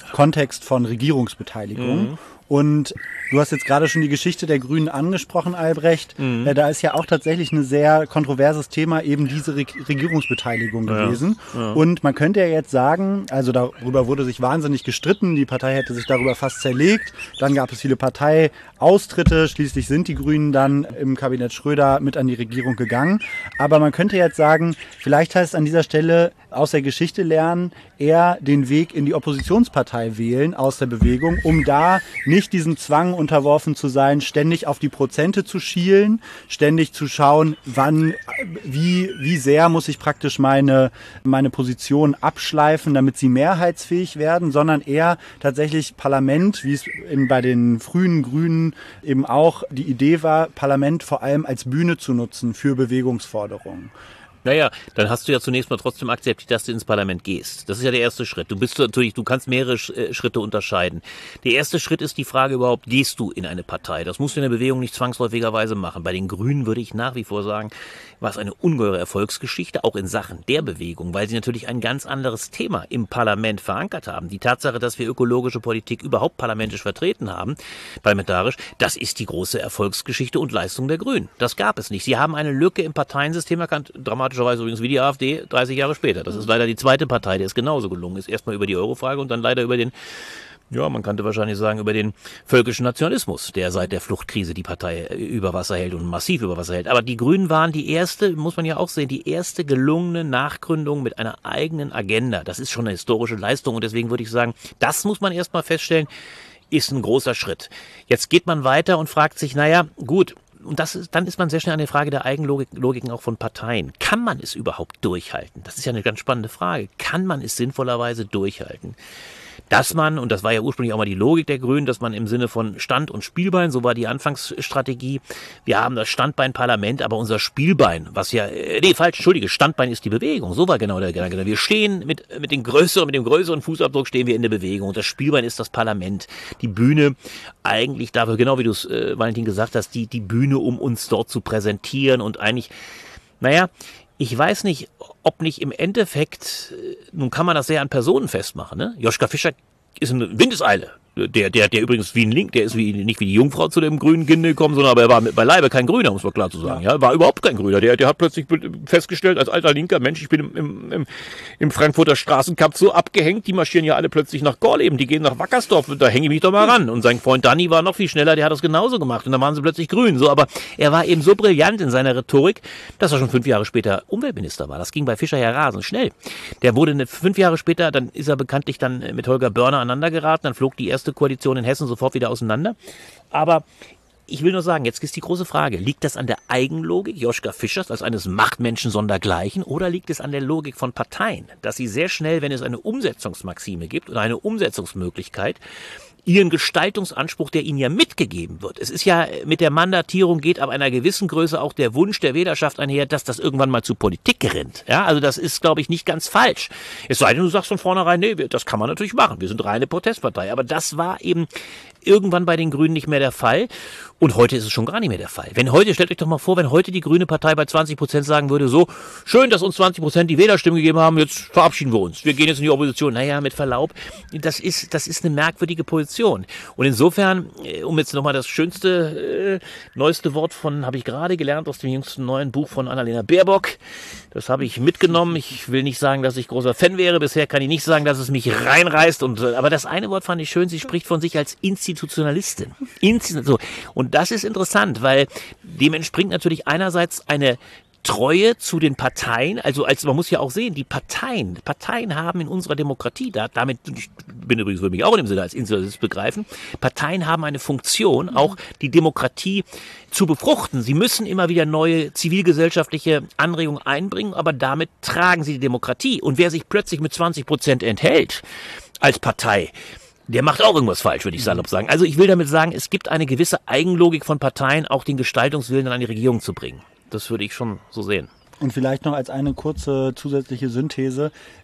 Kontext von Regierungsbeteiligung. Mhm. Und du hast jetzt gerade schon die Geschichte der Grünen angesprochen, Albrecht. Mhm. Äh, da ist ja auch tatsächlich ein sehr kontroverses Thema eben diese Re- Regierungsbeteiligung
ja.
gewesen.
Ja.
Und man könnte ja jetzt sagen, also darüber wurde sich wahnsinnig gestritten, die Partei hätte sich darüber fast zerlegt. Dann gab es viele Parteiaustritte, schließlich sind die Grünen dann im Kabinett Schröder mit an die Regierung gegangen. Aber man könnte jetzt sagen, vielleicht heißt es an dieser Stelle aus der Geschichte lernen, eher den Weg in die Oppositionspartei wählen aus der Bewegung, um da nicht diesem Zwang unterworfen zu sein, ständig auf die Prozente zu schielen, ständig zu schauen, wann, wie, wie sehr muss ich praktisch meine, meine Position abschleifen, damit sie mehrheitsfähig werden, sondern eher tatsächlich Parlament, wie es in, bei den frühen Grünen eben auch die Idee war, Parlament vor allem als Bühne zu nutzen für Bewegungsforderungen.
Naja, dann hast du ja zunächst mal trotzdem akzeptiert, dass du ins Parlament gehst. Das ist ja der erste Schritt. Du bist natürlich, du kannst mehrere Schritte unterscheiden. Der erste Schritt ist die Frage überhaupt, gehst du in eine Partei? Das musst du in der Bewegung nicht zwangsläufigerweise machen. Bei den Grünen würde ich nach wie vor sagen, war es eine ungeheure Erfolgsgeschichte, auch in Sachen der Bewegung, weil sie natürlich ein ganz anderes Thema im Parlament verankert haben. Die Tatsache, dass wir ökologische Politik überhaupt parlamentisch vertreten haben, parlamentarisch, das ist die große Erfolgsgeschichte und Leistung der Grünen. Das gab es nicht. Sie haben eine Lücke im Parteiensystem erkannt, dramatisch übrigens wie die AfD dreißig Jahre später. Das ist leider die zweite Partei, der es genauso gelungen ist. Erstmal über die Eurofrage und dann leider über den, ja, man könnte wahrscheinlich sagen, über den völkischen Nationalismus, der seit der Fluchtkrise die Partei über Wasser hält und massiv über Wasser hält. Aber die Grünen waren die erste, muss man ja auch sehen, die erste gelungene Nachgründung mit einer eigenen Agenda. Das ist schon eine historische Leistung und deswegen würde ich sagen, das muss man erstmal feststellen, ist ein großer Schritt. Jetzt geht man weiter und fragt sich, naja, gut, und das ist, dann ist man sehr schnell an der Frage der Eigenlogiken auch von Parteien. Kann man es überhaupt durchhalten? Das ist ja eine ganz spannende Frage. Kann man es sinnvollerweise durchhalten? Dass man, und das war ja ursprünglich auch mal die Logik der Grünen, dass man im Sinne von Stand- und Spielbein, so war die Anfangsstrategie, wir haben das Standbein-Parlament, aber unser Spielbein, was ja, nee, falsch, entschuldige, Standbein ist die Bewegung, so war genau der Gedanke. Wir stehen mit, mit dem größeren, mit dem größeren Fußabdruck stehen wir in der Bewegung und das Spielbein ist das Parlament. Die Bühne eigentlich dafür, genau wie du es, äh, Valentin, gesagt hast, die, die Bühne, um uns dort zu präsentieren und eigentlich, naja, ich weiß nicht, ob nicht im Endeffekt, nun kann man das sehr an Personen festmachen, ne? Joschka Fischer ist eine Windeseile. Der, der, der übrigens wie ein Link, der ist wie, nicht wie die Jungfrau zu dem grünen Kind gekommen, sondern aber er war mit beileibe kein Grüner, muss man klar zu sagen, ja. ja. War überhaupt kein Grüner. Der, der hat plötzlich festgestellt, als alter linker Mensch, ich bin im, im, im, im Frankfurter Straßenkampf so abgehängt, die marschieren ja alle plötzlich nach Gorleben, die gehen nach Wackersdorf, da hänge ich mich doch mal ran. Und sein Freund Danny war noch viel schneller, der hat das genauso gemacht und dann waren sie plötzlich grün. So, aber er war eben so brillant in seiner Rhetorik, dass er schon fünf Jahre später Umweltminister war. Das ging bei Fischer ja rasend schnell. Der wurde eine, fünf Jahre später, dann ist er bekanntlich dann mit Holger Börner aneinander geraten, dann flog die erste Koalition in Hessen sofort wieder auseinander. Aber ich will nur sagen, jetzt ist die große Frage, liegt das an der Eigenlogik Joschka Fischers als eines Machtmenschen sondergleichen oder liegt es an der Logik von Parteien, dass sie sehr schnell, wenn es eine Umsetzungsmaxime gibt oder eine Umsetzungsmöglichkeit, ihren Gestaltungsanspruch, der ihnen ja mitgegeben wird. Es ist ja, mit der Mandatierung geht ab einer gewissen Größe auch der Wunsch der Wählerschaft einher, dass das irgendwann mal zu Politik gerinnt. Ja, also das ist, glaube ich, nicht ganz falsch. Es sei denn, du sagst von vornherein, nee, das kann man natürlich machen. Wir sind reine Protestpartei. Aber das war eben irgendwann bei den Grünen nicht mehr der Fall. Und heute ist es schon gar nicht mehr der Fall. Wenn heute, stellt euch doch mal vor, wenn heute die Grüne Partei bei zwanzig Prozent sagen würde, so, schön, dass uns zwanzig Prozent die Wählerstimmen gegeben haben, jetzt verabschieden wir uns. Wir gehen jetzt in die Opposition. Naja, mit Verlaub, das ist, das ist eine merkwürdige Position. Und insofern, um jetzt nochmal das schönste, äh, neueste Wort von, habe ich gerade gelernt aus dem jüngsten neuen Buch von Annalena Baerbock. Das habe ich mitgenommen. Ich will nicht sagen, dass ich großer Fan wäre. Bisher kann ich nicht sagen, dass es mich reinreißt. Und, aber das eine Wort fand ich schön. Sie spricht von sich als Institutionalistin. Insti- so. Und das ist interessant, weil dem entspringt natürlich einerseits eine Treue zu den Parteien, also als man muss ja auch sehen, die Parteien, Parteien haben in unserer Demokratie, da, damit, ich bin übrigens für mich auch in dem Sinne als Institutionalist begreifen, Parteien haben eine Funktion, auch die Demokratie zu befruchten. Sie müssen immer wieder neue zivilgesellschaftliche Anregungen einbringen, aber damit tragen sie die Demokratie. Und wer sich plötzlich mit zwanzig Prozent enthält als Partei, der macht auch irgendwas falsch, würde ich salopp sagen. Also ich will damit sagen, es gibt eine gewisse Eigenlogik von Parteien, auch den Gestaltungswillen an die Regierung zu bringen. Das würde ich schon so sehen.
Und vielleicht noch als eine kurze zusätzliche Synthese.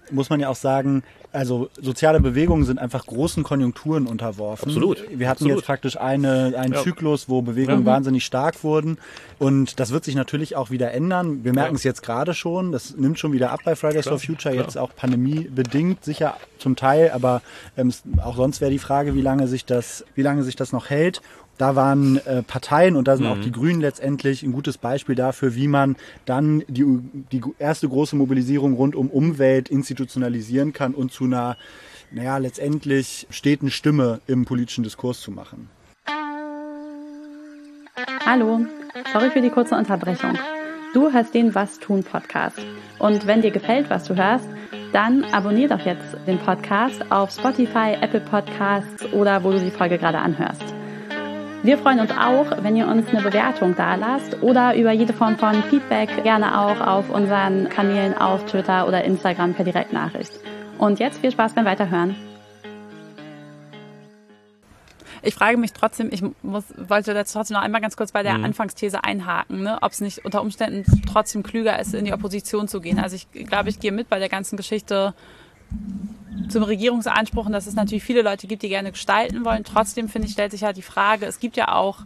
muss man ja auch sagen, also soziale Bewegungen sind einfach großen Konjunkturen unterworfen.
Absolut.
Wir hatten
Absolut.
jetzt praktisch eine, einen ja. Zyklus, wo Bewegungen ja. wahnsinnig stark wurden. Und das wird sich natürlich auch wieder ändern. Wir merken ja. es jetzt gerade schon. Das nimmt schon wieder ab bei Fridays klar, for Future. Klar. Jetzt auch pandemiebedingt sicher zum Teil. Aber ähm, auch sonst wäre die Frage, wie lange sich das, wie lange sich das noch hält. Da waren äh, Parteien und da sind mhm. auch die Grünen letztendlich ein gutes Beispiel dafür, wie man dann die, die erste große Mobilisierung rund um Umwelt institutionalisieren kann und zu einer, naja, letztendlich steten Stimme im politischen Diskurs zu machen.
Hallo, sorry für die kurze Unterbrechung. Du hörst den Was tun Podcast. Und wenn dir gefällt, was du hörst, dann abonnier doch jetzt den Podcast auf Spotify, Apple Podcasts oder wo du die Folge gerade anhörst. Wir freuen uns auch, wenn ihr uns eine Bewertung dalasst oder über jede Form von Feedback, gerne auch auf unseren Kanälen auf Twitter oder Instagram per Direktnachricht. Und jetzt viel Spaß beim Weiterhören. Ich frage mich trotzdem, ich muss, wollte jetzt trotzdem noch einmal ganz kurz bei der mhm. Anfangsthese einhaken, ne, ob es nicht unter Umständen trotzdem klüger ist, in die Opposition zu gehen. Also ich glaube, ich gehe mit bei der ganzen Geschichte zum Regierungsanspruch, dass es natürlich viele Leute gibt, die gerne gestalten wollen. Trotzdem, finde ich, stellt sich ja die Frage, es gibt ja auch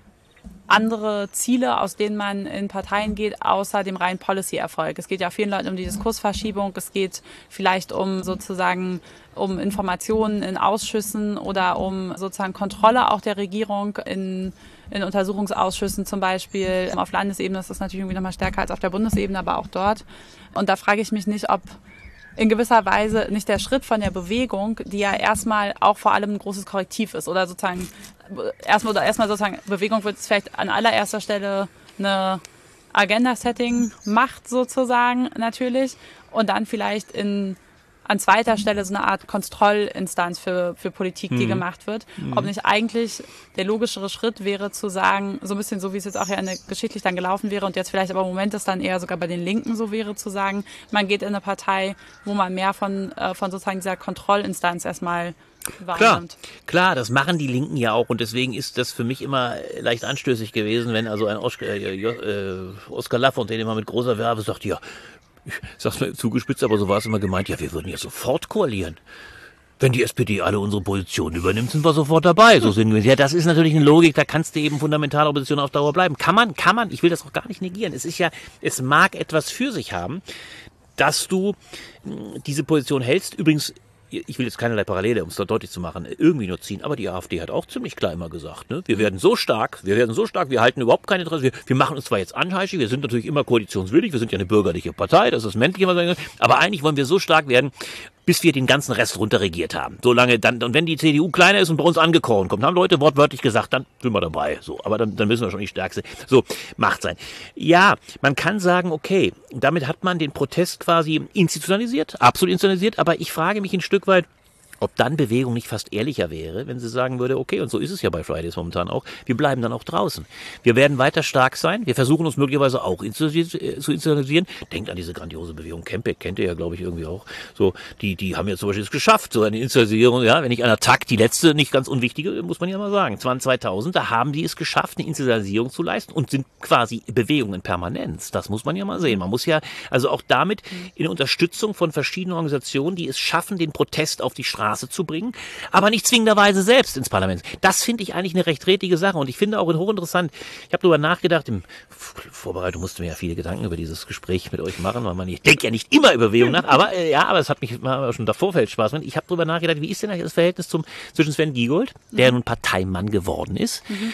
andere Ziele, aus denen man in Parteien geht, außer dem reinen Policy-Erfolg. Es geht ja vielen Leuten um die Diskursverschiebung, es geht vielleicht um sozusagen um Informationen in Ausschüssen oder um sozusagen Kontrolle auch der Regierung in in Untersuchungsausschüssen zum Beispiel. Auf Landesebene ist das natürlich irgendwie nochmal stärker als auf der Bundesebene, aber auch dort. Und da frage ich mich nicht, ob in gewisser Weise nicht der Schritt von der Bewegung, die ja erstmal auch vor allem ein großes Korrektiv ist oder sozusagen erstmal oder erstmal sozusagen Bewegung wird es vielleicht an allererster Stelle eine Agenda-Setting macht sozusagen natürlich und dann vielleicht in an zweiter Stelle so eine Art Kontrollinstanz für, für Politik, die mhm. gemacht wird. Mhm. Ob nicht eigentlich der logischere Schritt wäre zu sagen, so ein bisschen so wie es jetzt auch ja in der, geschichtlich dann gelaufen wäre und jetzt vielleicht aber im Moment es dann eher sogar bei den Linken so wäre, zu sagen, man geht in eine Partei, wo man mehr von, äh, von sozusagen dieser Kontrollinstanz erstmal wahrnimmt.
Klar, klar, das machen die Linken ja auch und deswegen ist das für mich immer leicht anstößig gewesen, wenn also ein Oskar, äh, äh, Oskar Lafontaine immer mit großer Werbe sagt, ja, ich sag's mal zugespitzt, aber so war es immer gemeint, ja, wir würden ja sofort koalieren. Wenn die S P D alle unsere Positionen übernimmt, sind wir sofort dabei. So sind wir. Ja, das ist natürlich eine Logik, da kannst du eben fundamentale Opposition auf Dauer bleiben. Kann man, kann man, ich will das auch gar nicht negieren. Es ist ja, es mag etwas für sich haben, dass du diese Position hältst. Übrigens, ich will jetzt keinerlei Parallele, um es da deutlich zu machen, irgendwie nur ziehen. Aber die AfD hat auch ziemlich klar immer gesagt, ne? Wir werden so stark, wir werden so stark, wir halten überhaupt keine Interesse. Wir, wir machen uns zwar jetzt anheischig, wir sind natürlich immer koalitionswillig, wir sind ja eine bürgerliche Partei, das ist männlich immer sagen, aber eigentlich wollen wir so stark werden, bis wir den ganzen Rest runterregiert haben. So lange dann, und wenn die C D U kleiner ist und bei uns angekorn kommt, haben Leute wortwörtlich gesagt, dann sind wir dabei. So, aber dann, dann müssen wir schon die Stärkste. So, macht sein. Ja, man kann sagen, okay, damit hat man den Protest quasi institutionalisiert, absolut institutionalisiert, aber ich frage mich ein Stück weit, ob dann Bewegung nicht fast ehrlicher wäre, wenn sie sagen würde, okay, und so ist es ja bei Fridays momentan auch, wir bleiben dann auch draußen. Wir werden weiter stark sein, wir versuchen uns möglicherweise auch zu institutionalisieren. Denkt an diese grandiose Bewegung Campek, kennt ihr ja, glaube ich, irgendwie auch. So, die, die haben ja zum Beispiel es geschafft, so eine Institutionalisierung, ja, wenn ich an Attac, die letzte, nicht ganz unwichtige, muss man ja mal sagen, zweitausend, da haben die es geschafft, eine Institutionalisierung zu leisten und sind quasi Bewegungen in Permanenz. Das muss man ja mal sehen. Man muss ja, also auch damit in Unterstützung von verschiedenen Organisationen, die es schaffen, den Protest auf die Straße zu bringen, aber nicht zwingenderweise selbst ins Parlament. Das finde ich eigentlich eine recht redliche Sache und ich finde auch hochinteressant, ich habe darüber nachgedacht, in Vorbereitung musste mir ja viele Gedanken über dieses Gespräch mit euch machen, weil man, ich denke ja nicht immer über Bewegung nach, aber äh, ja, aber es hat mich mal schon davor fällt Spaß gemacht. Ich habe darüber nachgedacht, wie ist denn eigentlich das Verhältnis zum, zwischen Sven Giegold, der mhm. nun Parteimann geworden ist, mhm.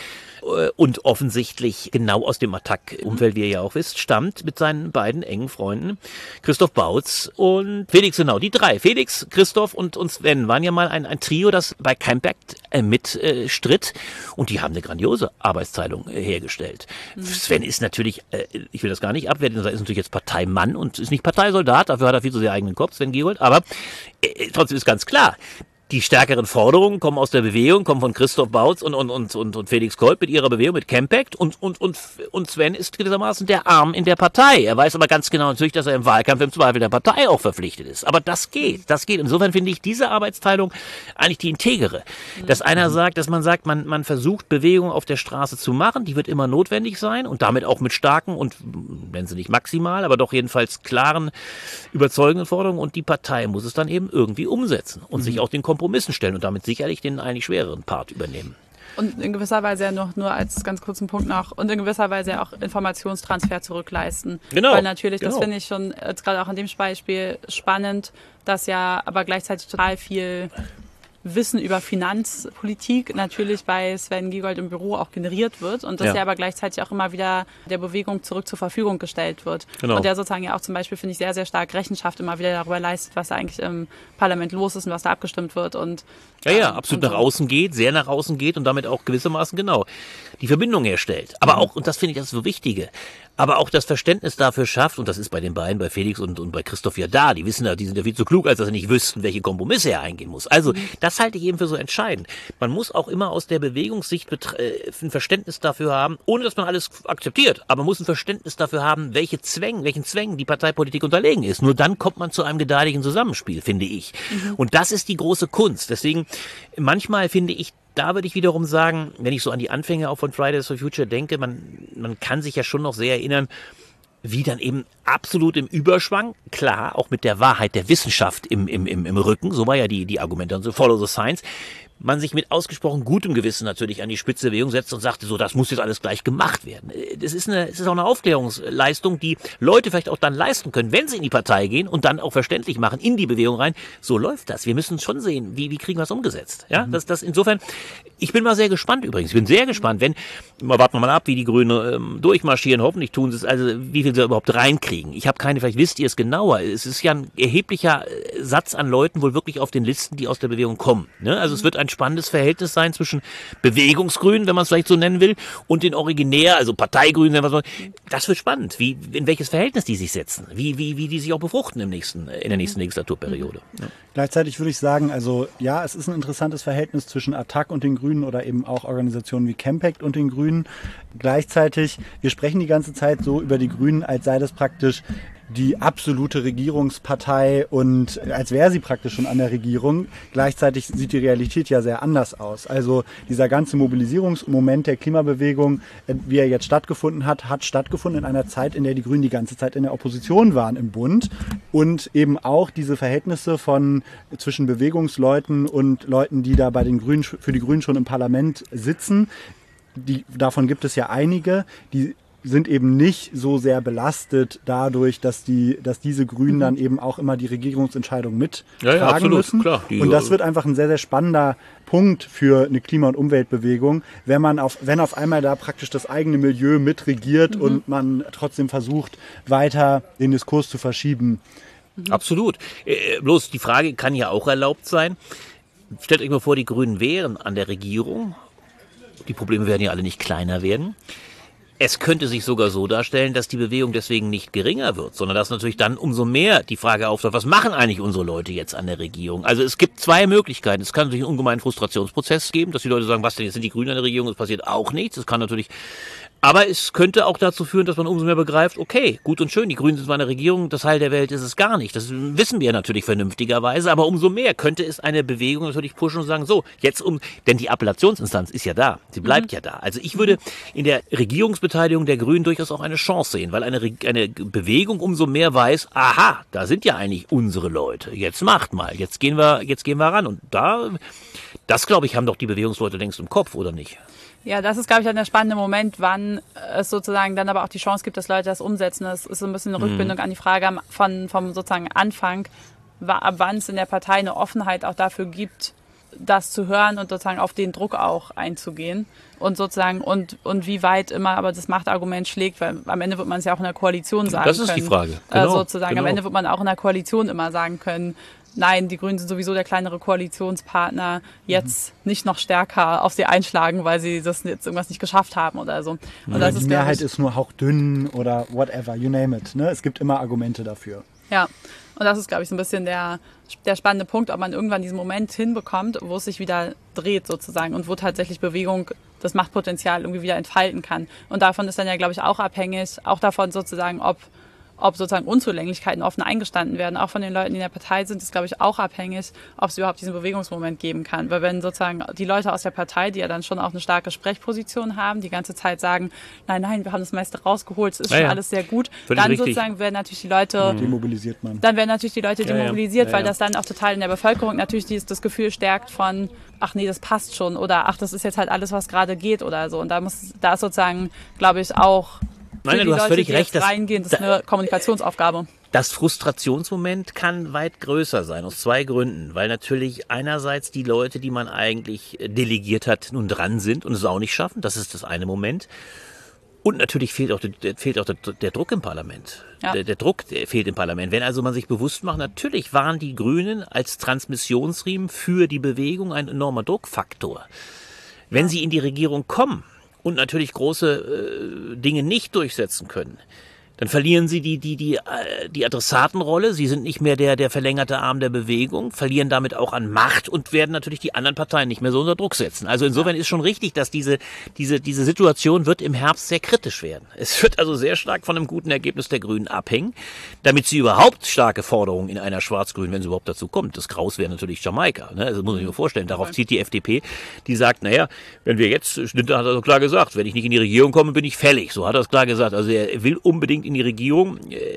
und offensichtlich genau aus dem Attac-Umfeld, wie ihr ja auch wisst, stammt mit seinen beiden engen Freunden Christoph Bautz und Felix, genau, die drei. Felix, Christoph und, und Sven waren ja mal ein, ein Trio, das bei Campek äh, mit äh, stritt und die haben eine grandiose Arbeitsteilung äh, hergestellt. Mhm. Sven ist natürlich, äh, ich will das gar nicht abwerten, er ist natürlich jetzt Parteimann und ist nicht Parteisoldat, dafür hat er viel zu sehr eigenen Kopf, Sven Giegold, aber äh, trotzdem ist ganz klar, Die stärkeren Forderungen kommen aus der Bewegung, kommen von Christoph Bautz und, und, und, und, und Felix Kolb mit ihrer Bewegung, mit Campact. Und, und, und, und Sven ist gewissermaßen der Arm in der Partei. Er weiß aber ganz genau natürlich, dass er im Wahlkampf im Zweifel der Partei auch verpflichtet ist. Aber das geht, das geht. Insofern finde ich diese Arbeitsteilung eigentlich die integere. Dass einer sagt, dass man sagt, man, man versucht Bewegung auf der Straße zu machen, die wird immer notwendig sein und damit auch mit starken und, wenn sie nicht maximal, aber doch jedenfalls klaren, überzeugenden Forderungen. Und die Partei muss es dann eben irgendwie umsetzen und mhm. sich auch den Kompromissen stellen und damit sicherlich den eigentlich schwereren Part übernehmen.
Und in gewisser Weise ja noch nur als ganz kurzen Punkt noch und in gewisser Weise auch Informationstransfer zurückleisten. Genau. Weil natürlich, genau. das finde ich schon jetzt gerade auch an dem Beispiel spannend, dass ja aber gleichzeitig total viel Wissen über Finanzpolitik natürlich bei Sven Giegold im Büro auch generiert wird und das ja. ja aber gleichzeitig auch immer wieder der Bewegung zurück zur Verfügung gestellt wird. Genau. Und der sozusagen ja auch zum Beispiel, finde ich, sehr, sehr stark Rechenschaft immer wieder darüber leistet, was da eigentlich im Parlament los ist und was da abgestimmt wird. Und
ja, ja, ähm, absolut nach so. außen geht, sehr nach außen geht und damit auch gewissermaßen genau die Verbindung herstellt. Aber auch, und das finde ich das so Wichtige, aber auch das Verständnis dafür schafft, und das ist bei den beiden, bei Felix und, und bei Christoph ja da, die wissen ja, die sind ja viel zu klug, als dass sie nicht wüssten, welche Kompromisse er eingehen muss. Also, das halte ich eben für so entscheidend. Man muss auch immer aus der Bewegungssicht äh, ein Verständnis dafür haben, ohne dass man alles akzeptiert, aber man muss ein Verständnis dafür haben, welche Zwänge, welchen Zwängen die Parteipolitik unterlegen ist. Nur dann kommt man zu einem gedeihlichen Zusammenspiel, finde ich. Mhm. Und das ist die große Kunst. Deswegen, manchmal finde ich, da würde ich wiederum sagen, wenn ich so an die Anfänge auch von Fridays for Future denke, man, man kann sich ja schon noch sehr erinnern, wie dann eben absolut im Überschwang, klar, auch mit der Wahrheit der Wissenschaft im, im, im, im Rücken, so war ja die, die Argumente, so follow the science, man sich mit ausgesprochen gutem Gewissen natürlich an die Spitze der Bewegung setzt und sagte, so, das muss jetzt alles gleich gemacht werden. Das ist eine, es ist auch eine Aufklärungsleistung, die Leute vielleicht auch dann leisten können, wenn sie in die Partei gehen und dann auch verständlich machen, in die Bewegung rein. So läuft das. Wir müssen schon sehen, wie, wie kriegen wir es umgesetzt. Ja, mhm. das, das insofern, ich bin mal sehr gespannt übrigens. Ich bin sehr gespannt, wenn, mal warten wir mal ab, wie die Grünen ähm, durchmarschieren. Hoffentlich tun sie es, also wie viel sie überhaupt reinkriegen. Ich habe keine, vielleicht wisst ihr es genauer. Es ist ja ein erheblicher Satz an Leuten wohl wirklich auf den Listen, die aus der Bewegung kommen. Ne? Also mhm. es wird ein spannendes Verhältnis sein zwischen Bewegungsgrünen, wenn man es vielleicht so nennen will, und den Originär, also Parteigrünen, wenn man so. Das wird spannend, wie, in welches Verhältnis die sich setzen, wie, wie, wie die sich auch befruchten im nächsten, in der nächsten Legislaturperiode. Ja.
Gleichzeitig würde ich sagen, also ja, es ist ein interessantes Verhältnis zwischen Attac und den Grünen oder eben auch Organisationen wie Campact und den Grünen. Gleichzeitig, wir sprechen die ganze Zeit so über die Grünen, als sei das praktisch die absolute Regierungspartei und als wäre sie praktisch schon an der Regierung. Gleichzeitig sieht die Realität ja sehr anders aus. Also dieser ganze Mobilisierungsmoment der Klimabewegung, wie er jetzt stattgefunden hat, hat stattgefunden in einer Zeit, in der die Grünen die ganze Zeit in der Opposition waren im Bund und eben auch diese Verhältnisse von zwischen Bewegungsleuten und Leuten, die da bei den Grünen, für die Grünen schon im Parlament sitzen. Die, davon gibt es ja einige, die sind eben nicht so sehr belastet dadurch, dass die, dass diese Grünen dann eben auch immer die Regierungsentscheidung mittragen ja, ja, absolut, müssen. Klar, und das wird einfach ein sehr, sehr spannender Punkt für eine Klima- und Umweltbewegung, wenn man auf, wenn auf einmal da praktisch das eigene Milieu mitregiert mhm. und man trotzdem versucht, weiter den Diskurs zu verschieben.
Mhm. Absolut. Äh, bloß die Frage kann ja auch erlaubt sein. Stellt euch mal vor, die Grünen wären an der Regierung. Die Probleme werden ja alle nicht kleiner werden. Es könnte sich sogar so darstellen, dass die Bewegung deswegen nicht geringer wird, sondern dass natürlich dann umso mehr die Frage auftaucht, was machen eigentlich unsere Leute jetzt an der Regierung? Also es gibt zwei Möglichkeiten. Es kann natürlich einen ungemeinen Frustrationsprozess geben, dass die Leute sagen, was denn, jetzt sind die Grünen an der Regierung, es passiert auch nichts. Es kann natürlich, aber es könnte auch dazu führen, dass man umso mehr begreift, okay, gut und schön, die Grünen sind zwar in der Regierung, das Heil der Welt ist es gar nicht. Das wissen wir natürlich vernünftigerweise, aber umso mehr könnte es eine Bewegung natürlich pushen und sagen, so, jetzt um, denn die Appellationsinstanz ist ja da, sie bleibt mhm. ja da. Also ich würde in der Regierungsbeteiligung der Grünen durchaus auch eine Chance sehen, weil eine, eine Bewegung umso mehr weiß, aha, da sind ja eigentlich unsere Leute, jetzt macht mal, jetzt gehen wir, jetzt gehen wir ran. Und da, das glaube ich, haben doch die Bewegungsleute längst im Kopf, oder nicht?
Ja, das ist, glaube ich, dann der spannende Moment, wann es sozusagen dann aber auch die Chance gibt, dass Leute das umsetzen. Das ist so ein bisschen eine Rückbindung mhm. an die Frage von, vom sozusagen Anfang, ab wann es in der Partei eine Offenheit auch dafür gibt, das zu hören und sozusagen auf den Druck auch einzugehen. Und sozusagen, und, und wie weit immer aber das Machtargument schlägt, weil am Ende wird man es ja auch in der Koalition sagen können.
Das ist die Frage. Genau,
äh, sozusagen,
genau.
Am Ende wird man auch in der Koalition immer sagen können, nein, die Grünen sind sowieso der kleinere Koalitionspartner, jetzt mhm. nicht noch stärker auf sie einschlagen, weil sie das jetzt irgendwas nicht geschafft haben oder so. Und
ja,
das
die
ist,
Mehrheit ist nur hauchdünn oder whatever, you name it. Ne? Es gibt immer Argumente dafür.
Ja, Und das ist, glaube ich, so ein bisschen der, der spannende Punkt, ob man irgendwann diesen Moment hinbekommt, wo es sich wieder dreht sozusagen und wo tatsächlich Bewegung das Machtpotenzial irgendwie wieder entfalten kann. Und davon ist dann ja, glaube ich, auch abhängig, auch davon sozusagen, ob ob sozusagen Unzulänglichkeiten offen eingestanden werden, auch von den Leuten, die in der Partei sind, ist, glaube ich, auch abhängig, ob es überhaupt diesen Bewegungsmoment geben kann. Weil wenn sozusagen die Leute aus der Partei, die ja dann schon auch eine starke Sprechposition haben, die ganze Zeit sagen, nein, nein, wir haben das meiste rausgeholt, es ist ja, schon ja. alles sehr gut, Völlig dann richtig. sozusagen werden natürlich die Leute...
Demobilisiert man.
Dann werden natürlich die Leute demobilisiert,
ja, ja.
weil das dann auch total in der Bevölkerung natürlich dieses, das Gefühl stärkt von, ach nee, das passt schon oder ach, das ist jetzt halt alles, was gerade geht oder so. Und da muss, da ist sozusagen, glaube ich, auch...
Nein, nein, du hast
Leute,
völlig
die
recht.
Das reingehen, das ist eine Kommunikationsaufgabe.
Das Frustrationsmoment kann weit größer sein, aus zwei Gründen. Weil natürlich einerseits die Leute, die man eigentlich delegiert hat, nun dran sind und es auch nicht schaffen. Das ist das eine Moment. Und natürlich fehlt auch, der, fehlt auch der, der Druck im Parlament. Ja. Der, der Druck der fehlt im Parlament. Wenn also man sich bewusst macht, natürlich waren die Grünen als Transmissionsriemen für die Bewegung ein enormer Druckfaktor. Wenn sie in die Regierung kommen, und natürlich große äh, Dinge nicht durchsetzen können, dann verlieren sie die, die, die, die Adressatenrolle. Sie sind nicht mehr der, der verlängerte Arm der Bewegung, verlieren damit auch an Macht und werden natürlich die anderen Parteien nicht mehr so unter Druck setzen. Also insofern ist schon richtig, dass diese, diese, diese Situation wird im Herbst sehr kritisch werden. Es wird also sehr stark von einem guten Ergebnis der Grünen abhängen, damit sie überhaupt starke Forderungen in einer Schwarz-Grün, wenn es überhaupt dazu kommt. Das Graus wäre natürlich Jamaika, ne? Also muss ich mir vorstellen. Darauf zieht die F D P, die sagt, naja, wenn wir jetzt, Schlüter hat er so klar gesagt, wenn ich nicht in die Regierung komme, bin ich fällig. So hat er es klar gesagt. Also er will unbedingt in die Regierung.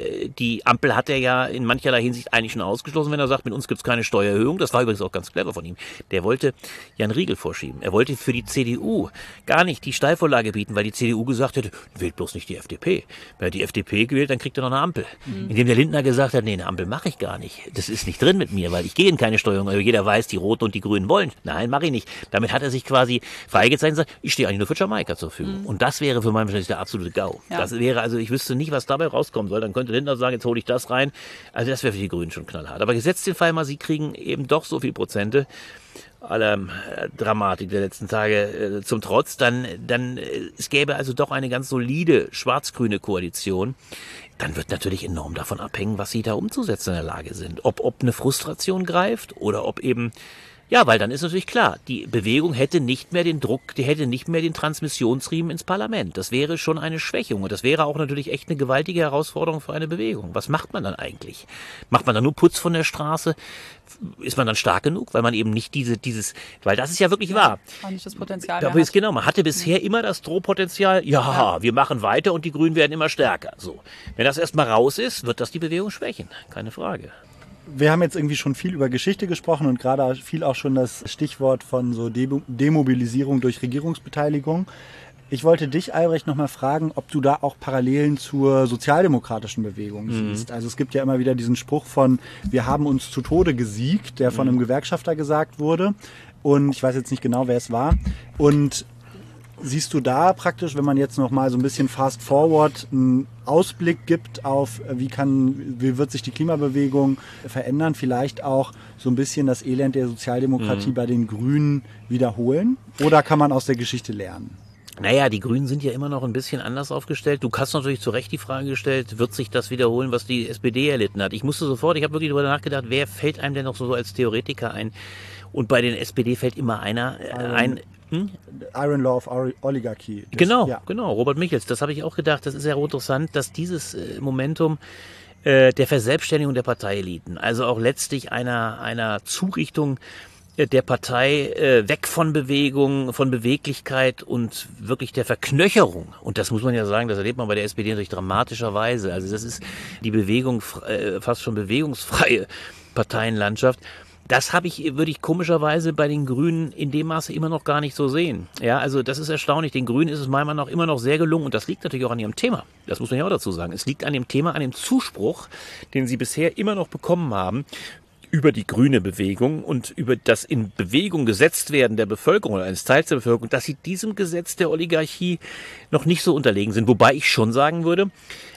Die Ampel hat er ja in mancherlei Hinsicht eigentlich schon ausgeschlossen, wenn er sagt, mit uns gibt es keine Steuererhöhung. Das war übrigens auch ganz clever von ihm. Der wollte ja einen Riegel vorschieben. Er wollte für die C D U gar nicht die Steilvorlage bieten, weil die C D U gesagt hätte, wählt bloß nicht die F D P. Wenn er die F D P gewählt, dann kriegt er noch eine Ampel. Mhm. Indem der Lindner gesagt hat, nee, eine Ampel mache ich gar nicht. Das ist nicht drin mit mir, weil ich gehe in keine Steuerung. Also jeder weiß, die Roten und die Grünen wollen. Nein, mache ich nicht. Damit hat er sich quasi freigezeichnet und gesagt, ich stehe eigentlich nur für Jamaika zur Verfügung. Mhm. Und das wäre für mein Verständnis der absolute GAU. Ja. Das wäre, also ich wüsste nicht, was dabei rauskommen soll. Dann könnte Lindner sagen, jetzt hole ich das rein. Also das wäre für die Grünen schon knallhart. Aber gesetzt den Fall mal, sie kriegen eben doch so viel Prozente aller äh, Dramatik der letzten Tage äh, zum Trotz, dann, dann äh, es gäbe also doch eine ganz solide schwarz-grüne Koalition. Dann wird natürlich enorm davon abhängen, was sie da umzusetzen in der Lage sind. Ob, ob eine Frustration greift oder ob eben, ja, weil dann ist natürlich klar, die Bewegung hätte nicht mehr den Druck, die hätte nicht mehr den Transmissionsriemen ins Parlament. Das wäre schon eine Schwächung und das wäre auch natürlich echt eine gewaltige Herausforderung für eine Bewegung. Was macht man dann eigentlich? Macht man dann nur Putz von der Straße? Ist man dann stark genug, weil man eben nicht diese, dieses, weil das ist ja wirklich wahr.
Auch nicht das Potenzial
da ist genau, man hatte bisher immer das Drohpotenzial, ja, ja, wir machen weiter und die Grünen werden immer stärker. So. Wenn das erstmal raus ist, wird das die Bewegung schwächen. Keine Frage.
Wir haben jetzt irgendwie schon viel über Geschichte gesprochen und gerade fiel auch schon das Stichwort von so Demobilisierung durch Regierungsbeteiligung. Ich wollte dich, Albrecht, noch mal fragen, ob du da auch Parallelen zur sozialdemokratischen Bewegung mhm. siehst. Also es gibt ja immer wieder diesen Spruch von, wir haben uns zu Tode gesiegt, der von einem Gewerkschafter gesagt wurde. Und ich weiß jetzt nicht genau, wer es war. Und siehst du da praktisch, wenn man jetzt noch mal so ein bisschen fast forward einen Ausblick gibt auf, wie kann, wie wird sich die Klimabewegung verändern, vielleicht auch so ein bisschen das Elend der Sozialdemokratie mhm. bei den Grünen wiederholen? Oder kann man aus der Geschichte lernen?
Naja, die Grünen sind ja immer noch ein bisschen anders aufgestellt. Du hast natürlich zu Recht die Frage gestellt, wird sich das wiederholen, was die S P D erlitten hat? Ich musste sofort, ich habe wirklich darüber nachgedacht, wer fällt einem denn noch so als Theoretiker ein? Und bei den S P D fällt immer einer äh, ein... Hm?
Iron Law of Oligarchy.
Das, genau, ja. genau, Robert Michels. Das habe ich auch gedacht. Das ist ja interessant, dass dieses äh, Momentum äh, der Verselbstständigung der Parteieliten, also auch letztlich einer, einer Zurichtung der Partei äh, weg von Bewegung, von Beweglichkeit und wirklich der Verknöcherung. Und das muss man ja sagen, das erlebt man bei der S P D natürlich dramatischerweise. Also das ist die Bewegung, äh, fast schon bewegungsfreie Parteienlandschaft. Das habe ich, würde ich komischerweise bei den Grünen in dem Maße immer noch gar nicht so sehen. Ja, also das ist erstaunlich. Den Grünen ist es meiner Meinung nach immer noch sehr gelungen und das liegt natürlich auch an ihrem Thema. Das muss man ja auch dazu sagen. Es liegt an dem Thema, an dem Zuspruch, den sie bisher immer noch bekommen haben über die grüne Bewegung und über das in Bewegung gesetzt werden der Bevölkerung oder eines Teils der Bevölkerung, dass sie diesem Gesetz der Oligarchie noch nicht so unterlegen sind. Wobei ich schon sagen würde,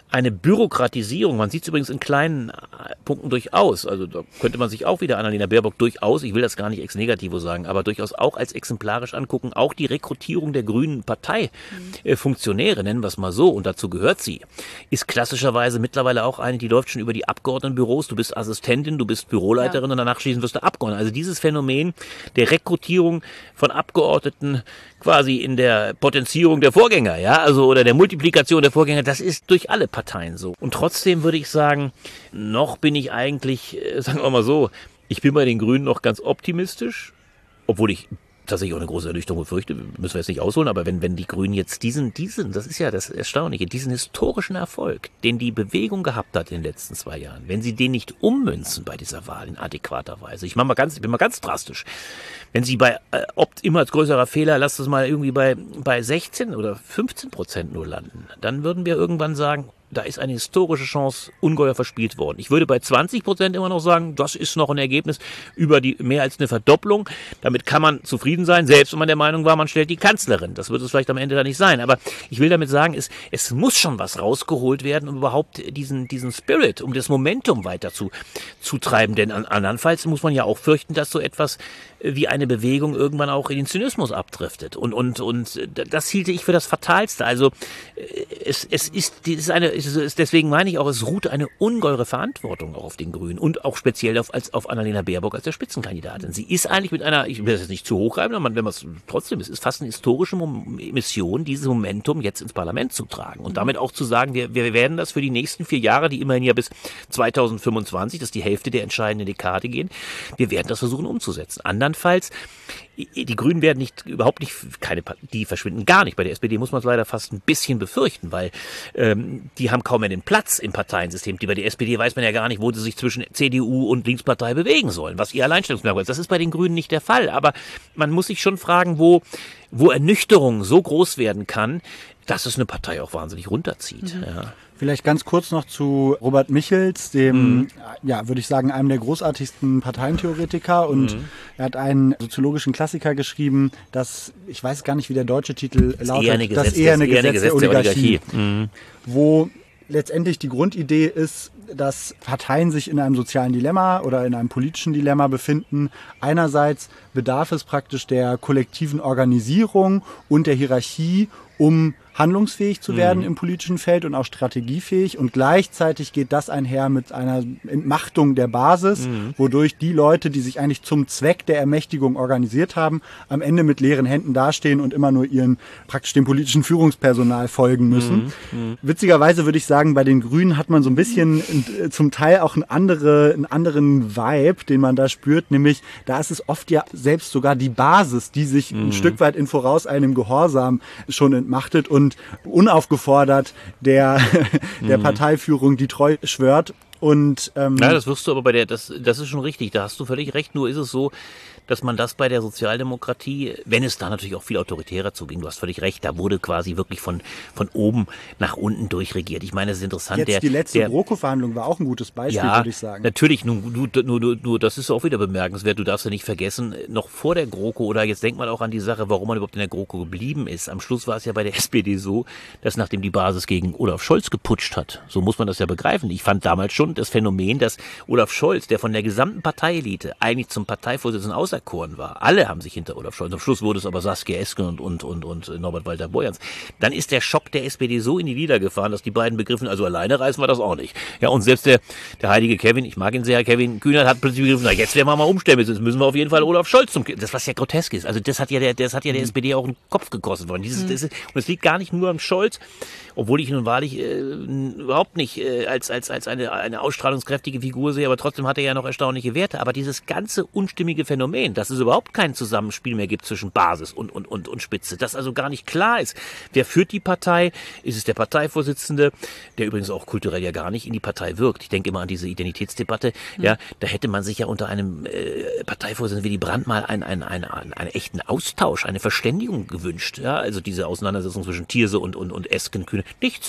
eine Bürokratisierung, man sieht es übrigens in kleinen Punkten durchaus, also da könnte man sich auch wieder Annalena Baerbock durchaus, ich will das gar nicht ex negativo sagen, aber durchaus auch als exemplarisch angucken, auch die Rekrutierung der grünen Parteifunktionäre, nennen wir es mal so, und dazu gehört sie, ist klassischerweise mittlerweile auch eine, die läuft schon über die Abgeordnetenbüros, du bist Assistentin, du bist Büroleiterin, ja, und danach schließlich wirst du Abgeordnete. Also dieses Phänomen der Rekrutierung von Abgeordneten quasi in der Potenzierung der Vorgänger, ja, also oder der Multiplikation der Vorgänger, das ist durch alle Parteien so. Und trotzdem würde ich sagen, noch bin ich eigentlich, sagen wir mal so, ich bin bei den Grünen noch ganz optimistisch, obwohl ich tatsächlich auch eine große Ernüchterung befürchte, müssen wir jetzt nicht ausholen, aber wenn, wenn die Grünen jetzt diesen, diesen, das ist ja das Erstaunliche, diesen historischen Erfolg, den die Bewegung gehabt hat in den letzten zwei Jahren, wenn sie den nicht ummünzen bei dieser Wahl in adäquater Weise, ich mach mal ganz, ich bin mal ganz drastisch, wenn sie bei, äh, ob immer als größerer Fehler, lasst es mal irgendwie bei, bei sechzehn oder fünfzehn Prozent nur landen, dann würden wir irgendwann sagen, da ist eine historische Chance ungeheuer verspielt worden. Ich würde bei zwanzig Prozent immer noch sagen, das ist noch ein Ergebnis über die mehr als eine Verdopplung. Damit kann man zufrieden sein, selbst wenn man der Meinung war, man stellt die Kanzlerin. Das wird es vielleicht am Ende da nicht sein. Aber ich will damit sagen, es, es muss schon was rausgeholt werden, um überhaupt diesen, diesen Spirit, um das Momentum weiter zu, zu treiben. Denn an, andernfalls muss man ja auch fürchten, dass so etwas wie eine Bewegung irgendwann auch in den Zynismus abdriftet. Und, und, und das hielte ich für das Fatalste. Also es, es ist, es ist eine, es ist, deswegen meine ich auch, es ruht eine ungeheure Verantwortung auch auf den Grünen und auch speziell auf, als, auf Annalena Baerbock als der Spitzenkandidatin. Sie ist eigentlich mit einer, ich will das jetzt nicht zu hoch reiben, aber wenn man es trotzdem, es ist fast eine historische Mission, dieses Momentum jetzt ins Parlament zu tragen und damit auch zu sagen, wir, wir werden das für die nächsten vier Jahre, die immerhin ja bis zweitausendfünfundzwanzig, das ist die Hälfte der entscheidenden Dekade gehen, wir werden das versuchen umzusetzen. Andernfalls, die Grünen werden nicht, überhaupt nicht, keine, die verschwinden gar nicht. Bei der S P D muss man es leider fast ein bisschen befürchten, weil ähm, die haben kaum mehr den Platz im Parteiensystem. Die, bei der S P D weiß man ja gar nicht, wo sie sich zwischen C D U und Linkspartei bewegen sollen, was ihr Alleinstellungsmerkmal ist. Das ist bei den Grünen nicht der Fall. Aber man muss sich schon fragen, wo, wo Ernüchterung so groß werden kann, dass es eine Partei auch wahnsinnig runterzieht. Mhm. Ja.
Vielleicht ganz kurz noch zu Robert Michels, dem, mhm. ja, würde ich sagen, einem der großartigsten Parteientheoretiker. Und mhm. er hat einen soziologischen Klassiker geschrieben, das, ich weiß gar nicht, wie der deutsche Titel
das
lautet,
eherne Gesetz,
das eherne
das
Gesetz, Gesetz der Oligarchie,
der Oligarchie. Mhm.
wo letztendlich die Grundidee ist, dass Parteien sich in einem sozialen Dilemma oder in einem politischen Dilemma befinden. Einerseits bedarf es praktisch der kollektiven Organisierung und der Hierarchie, um handlungsfähig zu werden mhm. im politischen Feld und auch strategiefähig. Und gleichzeitig geht das einher mit einer Entmachtung der Basis, mhm. wodurch die Leute, die sich eigentlich zum Zweck der Ermächtigung organisiert haben, am Ende mit leeren Händen dastehen und immer nur ihren praktisch dem politischen Führungspersonal folgen müssen. Mhm. Witzigerweise würde ich sagen, bei den Grünen hat man so ein bisschen zum Teil auch einen, andere, einen anderen Vibe, den man da spürt, nämlich da ist es oft ja selbst sogar die Basis, die sich mhm. ein Stück weit in vorauseilendem Gehorsam schon entmachtet und unaufgefordert der, der mhm. Parteiführung die Treu schwört. Und, ähm,
ja, das wirst du aber bei der, das, das ist schon richtig, da hast du völlig recht, nur ist es so, dass man das bei der Sozialdemokratie, wenn es da natürlich auch viel autoritärer zuging, du hast völlig recht, da wurde quasi wirklich von, von oben nach unten durchregiert. Ich meine, es ist interessant.
Jetzt
der,
die letzte
der,
GroKo-Verhandlung war auch ein gutes Beispiel,
ja,
würde ich sagen.
Natürlich, nur, nur, nur, nur, das ist auch wieder bemerkenswert, du darfst ja nicht vergessen, noch vor der GroKo, oder jetzt denk mal auch an die Sache, warum man überhaupt in der GroKo geblieben ist. Am Schluss war es ja bei der S P D so, dass nachdem die Basis gegen Olaf Scholz geputscht hat, so muss man das ja begreifen. Ich fand damals schon das Phänomen, dass Olaf Scholz, der von der gesamten Parteielite eigentlich zum Parteivorsitzenden auserkoren war, alle haben sich hinter Olaf Scholz. Am Schluss wurde es aber Saskia Esken und, und, und, und Norbert Walter-Borjans. Dann ist der Schock der S P D so in die Lieder gefahren, dass die beiden begriffen, also alleine reißen wir das auch nicht. Ja, und selbst der, der heilige Kevin, ich mag ihn sehr, Kevin Kühnert, hat plötzlich begriffen, na, jetzt werden wir mal umstellen müssen, jetzt müssen wir auf jeden Fall Olaf Scholz zum, das was ja grotesk ist. Also das hat ja der, das hat ja der mhm. S P D auch einen Kopf gekostet worden. Dieses, mhm. das ist, und es liegt gar nicht nur am Scholz, obwohl ich ihn nun wahrlich äh, überhaupt nicht äh, als, als, als eine, eine ausstrahlungskräftige Figur sehe, aber trotzdem hat er ja noch erstaunliche Werte. Aber dieses ganze unstimmige Phänomen, dass es überhaupt kein Zusammenspiel mehr gibt zwischen Basis und, und, und, und Spitze, dass also gar nicht klar ist, wer führt die Partei, ist es der Parteivorsitzende, der übrigens auch kulturell ja gar nicht in die Partei wirkt. Ich denke immer an diese Identitätsdebatte, mhm. ja, da hätte man sich ja unter einem äh, Parteivorsitzenden wie die Brandt mal einen, einen, einen, einen, einen echten Austausch, eine Verständigung gewünscht, ja, also diese Auseinandersetzung zwischen Thierse und, und, und Esken, Kühne, nichts.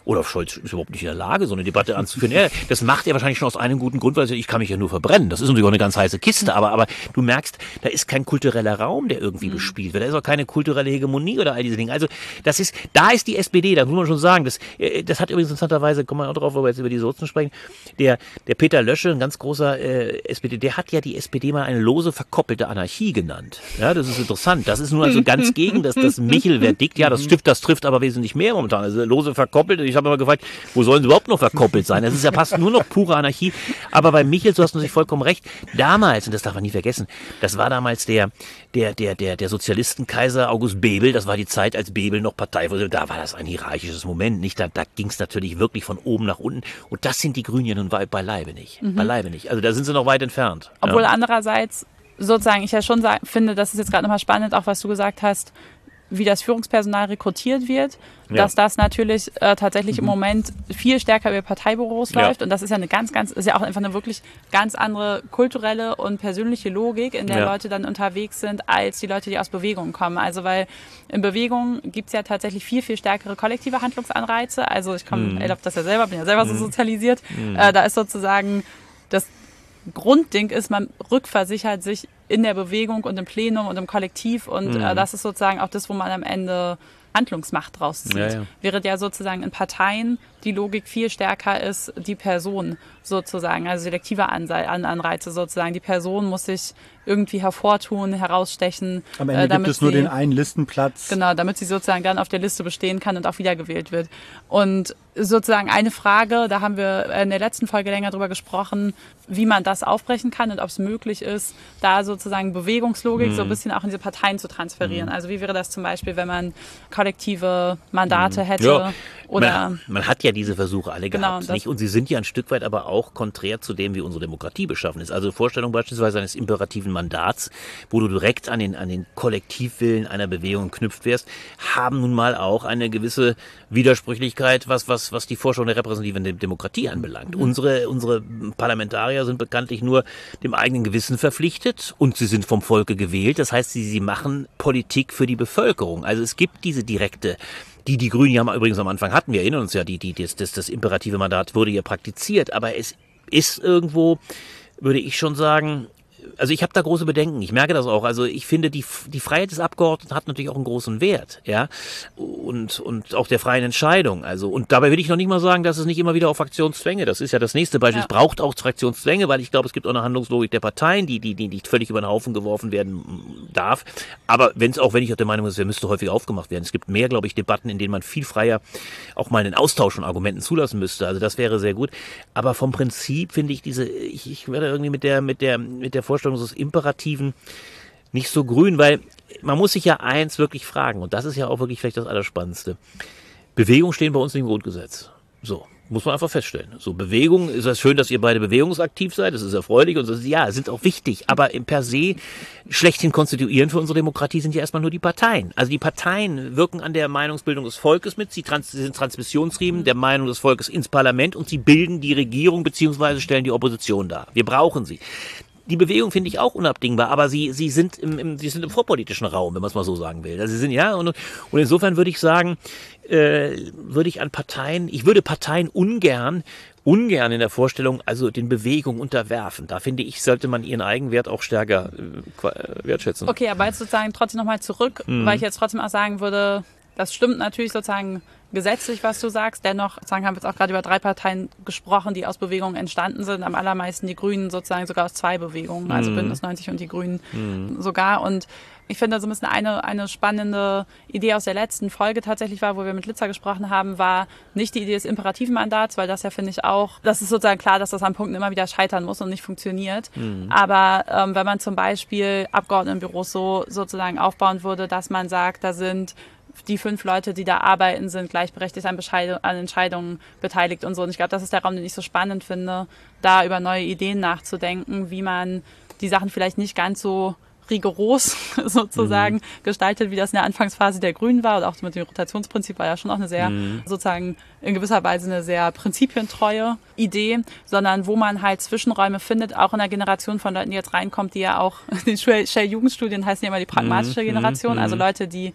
Olaf Scholz ist überhaupt nicht in der Lage, so eine Debatte anzuführen. Ja, das macht er wahrscheinlich schon aus einem guten Grund, weil ich kann mich ja nur verbrennen. Das ist natürlich auch eine ganz heiße Kiste, aber, aber du merkst, da ist kein kultureller Raum, der irgendwie mhm. bespielt wird. Da ist auch keine kulturelle Hegemonie oder all diese Dinge. Also das ist, da ist die S P D, da muss man schon sagen, das, das hat übrigens interessanterweise, kommen wir auch drauf, wo wir jetzt über die Sozen sprechen, der, der Peter Löschel, ein ganz großer äh, S P D, der hat ja die S P D mal eine lose verkoppelte Anarchie genannt. Ja, das ist interessant. Das ist nur also ganz gegen das, das Michel-Verdikt. Ja, das trifft, das trifft aber wesentlich mehr momentan. Also lose verkoppelt. Ich habe immer gefragt, wo sollen sie überhaupt noch verkoppelt sein? Das ist ja fast nur noch pure Anarchie. Aber bei Michel, du hast natürlich vollkommen recht, damals, und das darf man nie vergessen, das war damals der, der, der, der, der Sozialistenkaiser August Bebel, das war die Zeit, als Bebel noch Partei wurde, da war das ein hierarchisches Moment, nicht? Da, da ging es natürlich wirklich von oben nach unten. Und das sind die Grünen ja nun beileibe nicht. Mhm. Beileibe nicht. Also da sind sie noch weit entfernt.
Obwohl
ja.
andererseits sozusagen ich ja schon sagen, finde, das ist jetzt gerade nochmal spannend, auch was du gesagt hast, wie das Führungspersonal rekrutiert wird, ja. dass das natürlich äh, tatsächlich mhm. im Moment viel stärker über Parteibüros ja. läuft und das ist ja eine ganz, ganz, ist ja auch einfach eine wirklich ganz andere kulturelle und persönliche Logik, in der ja. Leute dann unterwegs sind, als die Leute, die aus Bewegungen kommen. Also weil in Bewegungen gibt es ja tatsächlich viel, viel stärkere kollektive Handlungsanreize. Also ich komme, mhm. erlaubt das ja selber, bin ja selber mhm. so sozialisiert. Mhm. Äh, da ist sozusagen das Grundding ist, man rückversichert sich in der Bewegung und im Plenum und im Kollektiv und mhm. äh, das ist sozusagen auch das, wo man am Ende Handlungsmacht draus zieht. Ja, ja. Während ja sozusagen in Parteien die Logik viel stärker ist, die Person sozusagen, also selektive Anreize sozusagen. Die Person muss sich irgendwie hervortun, herausstechen.
Am Ende äh, damit gibt es nur sie, den einen Listenplatz.
Genau, damit sie sozusagen dann auf der Liste bestehen kann und auch wiedergewählt wird. Und sozusagen eine Frage, da haben wir in der letzten Folge länger drüber gesprochen, wie man das aufbrechen kann und ob es möglich ist, da sozusagen Bewegungslogik mhm. so ein bisschen auch in diese Parteien zu transferieren. Mhm. Also wie wäre das zum Beispiel, wenn man kollektive Mandate mhm. hätte?
Ja.
Oder
man, man hat ja diese Versuche alle genau, gehabt, nicht? Und sie sind ja ein Stück weit aber auch konträr zu dem, wie unsere Demokratie beschaffen ist. Also Vorstellung beispielsweise eines imperativen Mandats, wo du direkt an den, an den Kollektivwillen einer Bewegung geknüpft wärst, haben nun mal auch eine gewisse Widersprüchlichkeit, was, was, was die Vorstellung der repräsentativen Demokratie anbelangt. Mhm. Unsere, unsere Parlamentarier sind bekanntlich nur dem eigenen Gewissen verpflichtet und sie sind vom Volke gewählt. Das heißt, sie, sie machen Politik für die Bevölkerung. Also es gibt diese direkte Die, die Grünen ja übrigens am Anfang hatten, wir erinnern uns ja, die, die, das, das, das imperative Mandat wurde ja praktiziert, aber es ist irgendwo, würde ich schon sagen, also ich habe da große Bedenken, ich merke das auch, also ich finde, die, die Freiheit des Abgeordneten hat natürlich auch einen großen Wert, ja, und, und auch der freien Entscheidung, also, und dabei will ich noch nicht mal sagen, dass es nicht immer wieder auf Fraktionszwänge, das ist ja das nächste Beispiel, ja. Es braucht auch Fraktionszwänge, weil ich glaube, es gibt auch eine Handlungslogik der Parteien, die, die, die nicht völlig über den Haufen geworfen werden darf, aber wenn es auch, wenn ich auch der Meinung bin, es müsste häufiger aufgemacht werden, es gibt mehr, glaube ich, Debatten, in denen man viel freier auch mal einen Austausch von Argumenten zulassen müsste, also das wäre sehr gut, aber vom Prinzip finde ich diese, ich, ich werde irgendwie mit der, mit der, mit der Vorstellung des Imperativen nicht so grün, weil man muss sich ja eins wirklich fragen, und das ist ja auch wirklich vielleicht das Allerspannendste. Bewegungen stehen bei uns nicht im Grundgesetz. So, muss man einfach feststellen. So, Bewegung, ist das schön, dass ihr beide bewegungsaktiv seid, das ist erfreulich und so, ja, sind auch wichtig, aber im per se schlechthin konstituierend für unsere Demokratie sind ja erstmal nur die Parteien. Also die Parteien wirken an der Meinungsbildung des Volkes mit, sie, trans- sie sind Transmissionsriemen der Meinung des Volkes ins Parlament und sie bilden die Regierung beziehungsweise stellen die Opposition dar. Wir brauchen sie. Die Bewegung finde ich auch unabdingbar, aber sie, sie sind im, im, sie sind im vorpolitischen Raum, wenn man es mal so sagen will. Also sie sind, ja, und, und insofern würde ich sagen, äh, würde ich an Parteien, ich würde Parteien ungern, ungern in der Vorstellung, also den Bewegungen unterwerfen. Da finde ich, sollte man ihren Eigenwert auch stärker äh, wertschätzen.
Okay, aber jetzt sozusagen trotzdem nochmal zurück, mhm. weil ich jetzt trotzdem auch sagen würde, das stimmt natürlich sozusagen gesetzlich, was du sagst. Dennoch sozusagen haben wir jetzt auch gerade über drei Parteien gesprochen, die aus Bewegungen entstanden sind. Am allermeisten die Grünen sozusagen sogar aus zwei Bewegungen, also mm. Bündnis neunzig und die Grünen mm. sogar. Und ich finde, so ein bisschen eine, eine spannende Idee aus der letzten Folge tatsächlich war, wo wir mit Litzer gesprochen haben, war nicht die Idee des imperativen Mandats, weil das ja, finde ich, auch, das ist sozusagen klar, dass das an Punkten immer wieder scheitern muss und nicht funktioniert. Mm. Aber ähm, wenn man zum Beispiel Abgeordnetenbüros so sozusagen aufbauen würde, dass man sagt, da sind die fünf Leute, die da arbeiten, sind gleichberechtigt an, Bescheid- an Entscheidungen beteiligt und so. Und ich glaube, das ist der Raum, den ich so spannend finde, da über neue Ideen nachzudenken, wie man die Sachen vielleicht nicht ganz so rigoros sozusagen mhm. gestaltet, wie das in der Anfangsphase der Grünen war. Und auch mit dem Rotationsprinzip war ja schon auch eine sehr, mhm. sozusagen in gewisser Weise eine sehr prinzipientreue Idee, sondern wo man halt Zwischenräume findet, auch in der Generation von Leuten, die jetzt reinkommt, die ja auch, die Shell-Jugendstudien heißen ja immer die pragmatische Generation, mhm. also Leute, die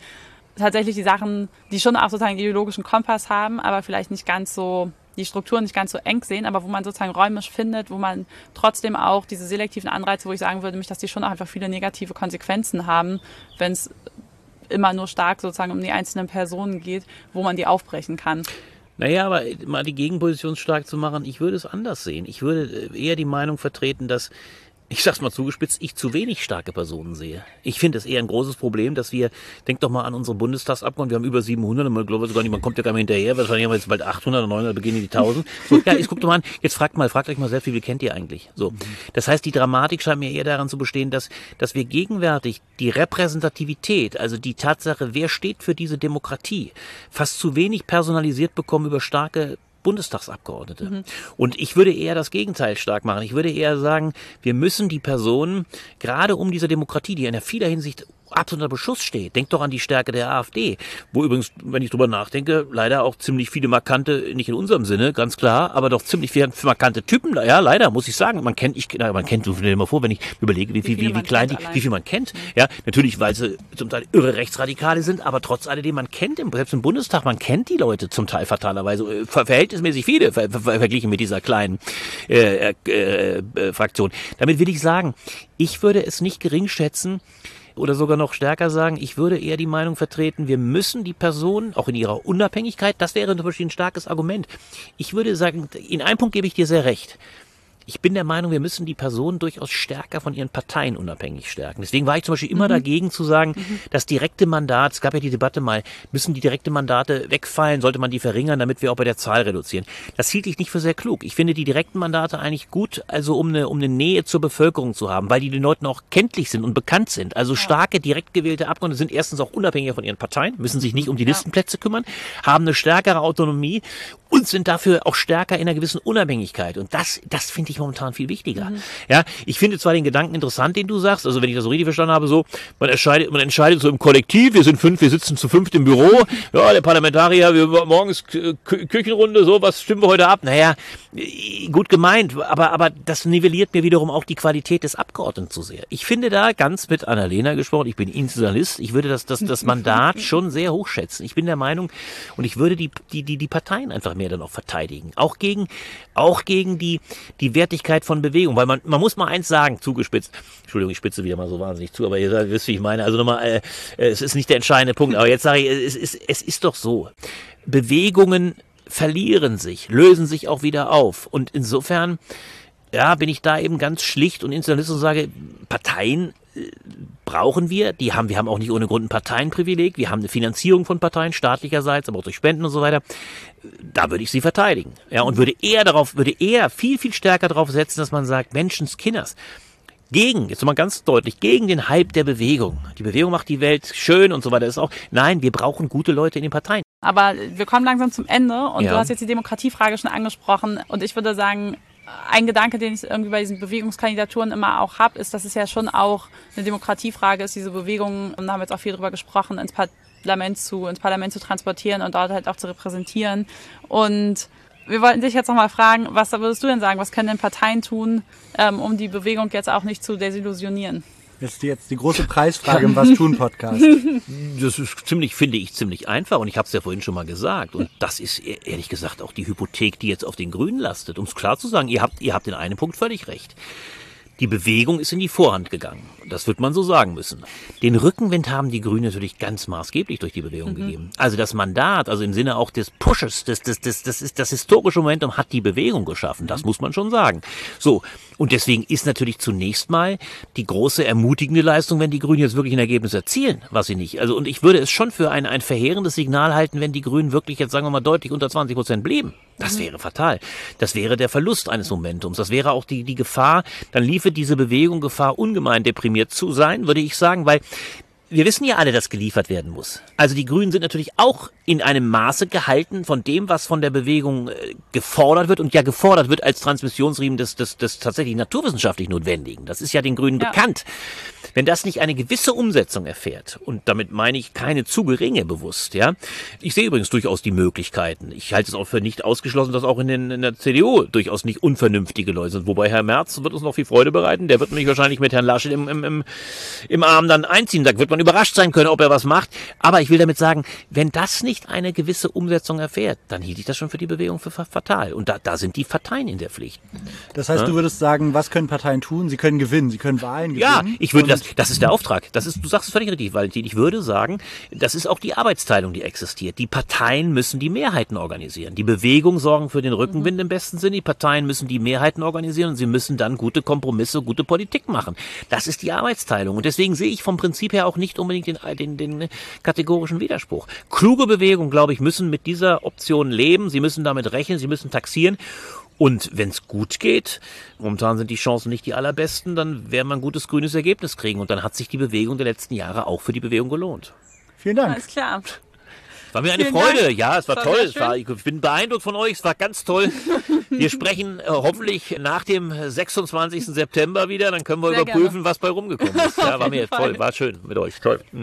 tatsächlich die Sachen, die schon auch sozusagen ideologischen Kompass haben, aber vielleicht nicht ganz so, die Strukturen nicht ganz so eng sehen, aber wo man sozusagen räumisch findet, wo man trotzdem auch diese selektiven Anreize, wo ich sagen würde, nämlich, dass die schon auch einfach viele negative Konsequenzen haben, wenn es immer nur stark sozusagen um die einzelnen Personen geht, wo man die aufbrechen kann.
Naja, aber mal die Gegenposition stark zu machen, ich würde es anders sehen. Ich würde eher die Meinung vertreten, dass, ich sag's mal zugespitzt, ich zu wenig starke Personen sehe. Ich finde es eher ein großes Problem, dass wir, denk doch mal an unsere Bundestagsabgeordneten, wir haben über siebenhundert, und man glaubt sogar nicht, man kommt ja gar nicht hinterher, wahrscheinlich haben wir jetzt bald achthundert oder neunhundert, beginnen die tausend. So, ja, jetzt guckt doch mal an, jetzt fragt mal, fragt euch mal selbst, wie viel kennt ihr eigentlich? So. Das heißt, die Dramatik scheint mir eher daran zu bestehen, dass, dass wir gegenwärtig die Repräsentativität, also die Tatsache, wer steht für diese Demokratie, fast zu wenig personalisiert bekommen über starke Bundestagsabgeordnete. Mhm. Und ich würde eher das Gegenteil stark machen. Ich würde eher sagen, wir müssen die Personen, gerade um diese Demokratie, die in vieler Hinsicht absoluter Beschuss steht. Denkt doch an die Stärke der AfD, wo übrigens, wenn ich drüber nachdenke, leider auch ziemlich viele markante, nicht in unserem Sinne, ganz klar, aber doch ziemlich viele markante Typen, ja, leider, muss ich sagen. Man kennt, ich, man kennt, du stell dir mal vor, wenn ich überlege, wie, wie, wie, wie klein die, allein. wie viel man kennt, ja, natürlich, weil sie zum Teil irre Rechtsradikale sind, aber trotz alledem, man kennt, im, selbst im Bundestag, man kennt die Leute zum Teil fatalerweise, ver verhältnismäßig viele, ver ver verglichen mit dieser kleinen äh, äh, äh, Fraktion. Damit will ich sagen, ich würde es nicht gering schätzen, oder sogar noch stärker sagen, ich würde eher die Meinung vertreten, wir müssen die Person, auch in ihrer Unabhängigkeit, das wäre zum Beispiel ein starkes Argument. Ich würde sagen, in einem Punkt gebe ich dir sehr recht. Ich bin der Meinung, wir müssen die Personen durchaus stärker von ihren Parteien unabhängig stärken. Deswegen war ich zum Beispiel immer mhm. dagegen zu sagen, mhm. das direkte Mandat, es gab ja die Debatte mal, müssen die direkte Mandate wegfallen, sollte man die verringern, damit wir auch bei der Zahl reduzieren. Das hielt ich nicht für sehr klug. Ich finde die direkten Mandate eigentlich gut, also um eine, um eine Nähe zur Bevölkerung zu haben, weil die den Leuten auch kenntlich sind und bekannt sind. Also starke, direkt gewählte Abgeordnete sind erstens auch unabhängiger von ihren Parteien, müssen sich nicht um die Listenplätze kümmern, haben eine stärkere Autonomie und sind dafür auch stärker in einer gewissen Unabhängigkeit. Und das, das finde ich momentan viel wichtiger. Mhm. Ja, ich finde zwar den Gedanken interessant, den du sagst, also wenn ich das so richtig verstanden habe, so, man entscheidet, man entscheidet so im Kollektiv, wir sind fünf, wir sitzen zu fünft im Büro, ja, der Parlamentarier, wir morgens Küchenrunde, so, was stimmen wir heute ab? Naja, gut gemeint, aber, aber das nivelliert mir wiederum auch die Qualität des Abgeordneten zu sehr. Ich finde da ganz mit Annalena gesprochen, ich bin Institutionalist, ich würde das, das, das Mandat schon sehr hoch schätzen. Ich bin der Meinung, und ich würde die, die, die, die Parteien einfach mehr dann auch verteidigen. Auch gegen, auch gegen die, die Wertigkeit von Bewegung, weil man, man muss mal eins sagen, zugespitzt, Entschuldigung, ich spitze wieder mal so wahnsinnig zu, aber ihr wisst, wie ich meine, also nochmal, äh, es ist nicht der entscheidende Punkt, aber jetzt sage ich, es ist, es ist doch so, Bewegungen verlieren sich, lösen sich auch wieder auf und insofern, ja, bin ich da eben ganz schlicht und Institutionalist und sage, Parteien äh, brauchen wir, die haben, wir haben auch nicht ohne Grund ein Parteienprivileg, wir haben eine Finanzierung von Parteien, staatlicherseits, aber auch durch Spenden und so weiter. Da würde ich sie verteidigen. Ja, und würde eher darauf, würde eher viel, viel stärker darauf setzen, dass man sagt, Menschenskinders, gegen, jetzt mal ganz deutlich, gegen den Hype der Bewegung. Die Bewegung macht die Welt schön und so weiter. Das ist auch, nein, wir brauchen gute Leute in den Parteien.
Aber wir kommen langsam zum Ende und
ja.
Du hast jetzt die Demokratiefrage schon angesprochen und ich würde sagen, ein Gedanke, den ich irgendwie bei diesen Bewegungskandidaturen immer auch habe, ist, dass es ja schon auch eine Demokratiefrage ist, diese Bewegungen, und da haben wir jetzt auch viel drüber gesprochen, ins Parlament zu, ins Parlament zu transportieren und dort halt auch zu repräsentieren. Und wir wollten dich jetzt nochmal fragen, was würdest du denn sagen, was können denn Parteien tun, ähm, um die Bewegung jetzt auch nicht zu desillusionieren?
Das ist jetzt die große Preisfrage im Was tun Podcast.
Das ist ziemlich, finde ich, ziemlich einfach und ich habe es ja vorhin schon mal gesagt und das ist ehrlich gesagt auch die Hypothek, die jetzt auf den Grünen lastet. Um es klar zu sagen, ihr habt, ihr habt in einem Punkt völlig recht. Die Bewegung ist in die Vorhand gegangen. Das wird man so sagen müssen. Den Rückenwind haben die Grünen natürlich ganz maßgeblich durch die Bewegung mhm. gegeben. Also das Mandat, also im Sinne auch des Pushes, das, das, das, das ist das historische Momentum, hat die Bewegung geschaffen. Das muss man schon sagen. So. Und deswegen ist natürlich zunächst mal die große ermutigende Leistung, wenn die Grünen jetzt wirklich ein Ergebnis erzielen, was sie nicht. Also, und ich würde es schon für ein, ein verheerendes Signal halten, wenn die Grünen wirklich jetzt, sagen wir mal, deutlich unter zwanzig Prozent blieben. Das wäre fatal. Das wäre der Verlust eines Momentums. Das wäre auch die, die Gefahr, dann liefe diese Bewegung Gefahr, ungemein deprimiert zu sein, würde ich sagen, weil wir wissen ja alle, dass geliefert werden muss. Also die Grünen sind natürlich auch in einem Maße gehalten von dem, was von der Bewegung äh, gefordert wird und ja gefordert wird als Transmissionsriemen des, des, des tatsächlich naturwissenschaftlich Notwendigen. Das ist ja den Grünen ja. bekannt. wenn das nicht eine gewisse Umsetzung erfährt, und damit meine ich keine zu geringe bewusst, ja. Ich sehe übrigens durchaus die Möglichkeiten. Ich halte es auch für nicht ausgeschlossen, dass auch in, den, in der C D U durchaus nicht unvernünftige Leute sind. Wobei Herr Merz wird uns noch viel Freude bereiten. Der wird mich wahrscheinlich mit Herrn Laschet im, im, im, im Arm dann einziehen. Da wird man überrascht sein können, ob er was macht. Aber ich will damit sagen, wenn das nicht eine gewisse Umsetzung erfährt, dann hielt ich das schon für die Bewegung für fatal. Und da, da sind die Parteien in der Pflicht.
Das heißt, ja? Du würdest sagen, was können Parteien tun? Sie können gewinnen, sie können Wahlen gewinnen.
Ja, ich würde das, das ist der Auftrag. Das ist, du sagst es völlig richtig, Valentin. Ich würde sagen, das ist auch die Arbeitsteilung, die existiert. Die Parteien müssen die Mehrheiten organisieren. Die Bewegung sorgen für den Rückenwind mhm. im besten Sinne. Die Parteien müssen die Mehrheiten organisieren und sie müssen dann gute Kompromisse, gute Politik machen. Das ist die Arbeitsteilung. Und deswegen sehe ich vom Prinzip her auch nicht unbedingt den, den, den kategorischen Widerspruch. Kluge Bewegungen, glaube ich, müssen mit dieser Option leben. Sie müssen damit rechnen, sie müssen taxieren. Und wenn es gut geht, momentan sind die Chancen nicht die allerbesten, dann werden wir ein gutes grünes Ergebnis kriegen. Und dann hat sich die Bewegung der letzten Jahre auch für die Bewegung gelohnt.
Vielen Dank.
Alles klar.
War mir eine
Vielen
Freude.
Dank.
Ja, es war
war
toll. Es war, ich bin beeindruckt von euch. Es war ganz toll. Wir sprechen äh, hoffentlich nach dem sechsundzwanzigsten September wieder. Dann können wir
Sehr
überprüfen,
gerne.
was bei rumgekommen ist. Ja, war mir toll. War schön mit euch. Toll. Mhm.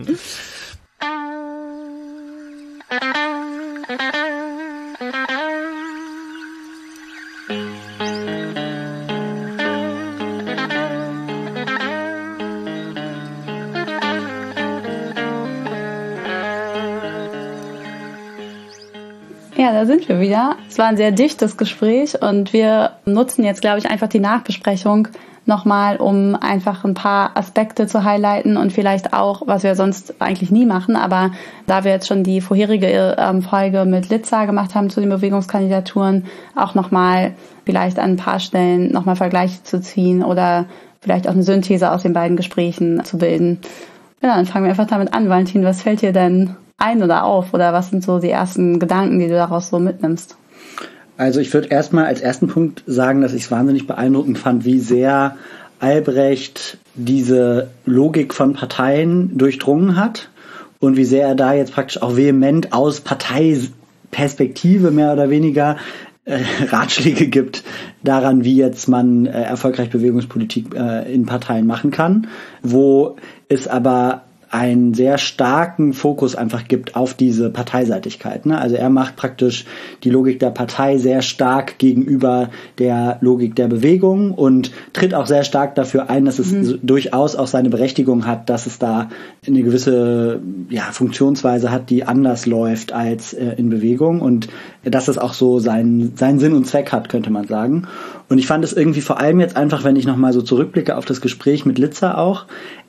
Ja, da sind wir wieder. Es war ein sehr dichtes Gespräch und wir nutzen jetzt, glaube ich, einfach die Nachbesprechung nochmal, um einfach ein paar Aspekte zu highlighten und vielleicht auch, was wir sonst eigentlich nie machen, aber da wir jetzt schon die vorherige ähm, Folge mit Litza gemacht haben zu den Bewegungskandidaturen, auch nochmal vielleicht an ein paar Stellen nochmal Vergleiche zu ziehen oder vielleicht auch eine Synthese aus den beiden Gesprächen zu bilden. Ja, dann fangen wir einfach damit an. Valentin, was fällt dir denn ein oder auf? Oder was sind so die ersten Gedanken, die du daraus so mitnimmst?
Also ich würde erstmal als ersten Punkt sagen, dass ich es wahnsinnig beeindruckend fand, wie sehr Albrecht diese Logik von Parteien durchdrungen hat und wie sehr er da jetzt praktisch auch vehement aus Parteiperspektive mehr oder weniger äh, Ratschläge gibt daran, wie jetzt man äh, erfolgreich Bewegungspolitik äh, in Parteien machen kann, wo es aber einen sehr starken Fokus einfach gibt auf diese Parteiseitigkeit. Ne? Also er macht praktisch die Logik der Partei sehr stark gegenüber der Logik der Bewegung und tritt auch sehr stark dafür ein, dass es mhm. durchaus auch seine Berechtigung hat, dass es da eine gewisse ja, Funktionsweise hat, die anders läuft als äh, in Bewegung und dass es auch so seinen, seinen Sinn und Zweck hat, könnte man sagen. Und ich fand es irgendwie vor allem jetzt einfach, wenn ich nochmal so zurückblicke auf das Gespräch mit Litza auch,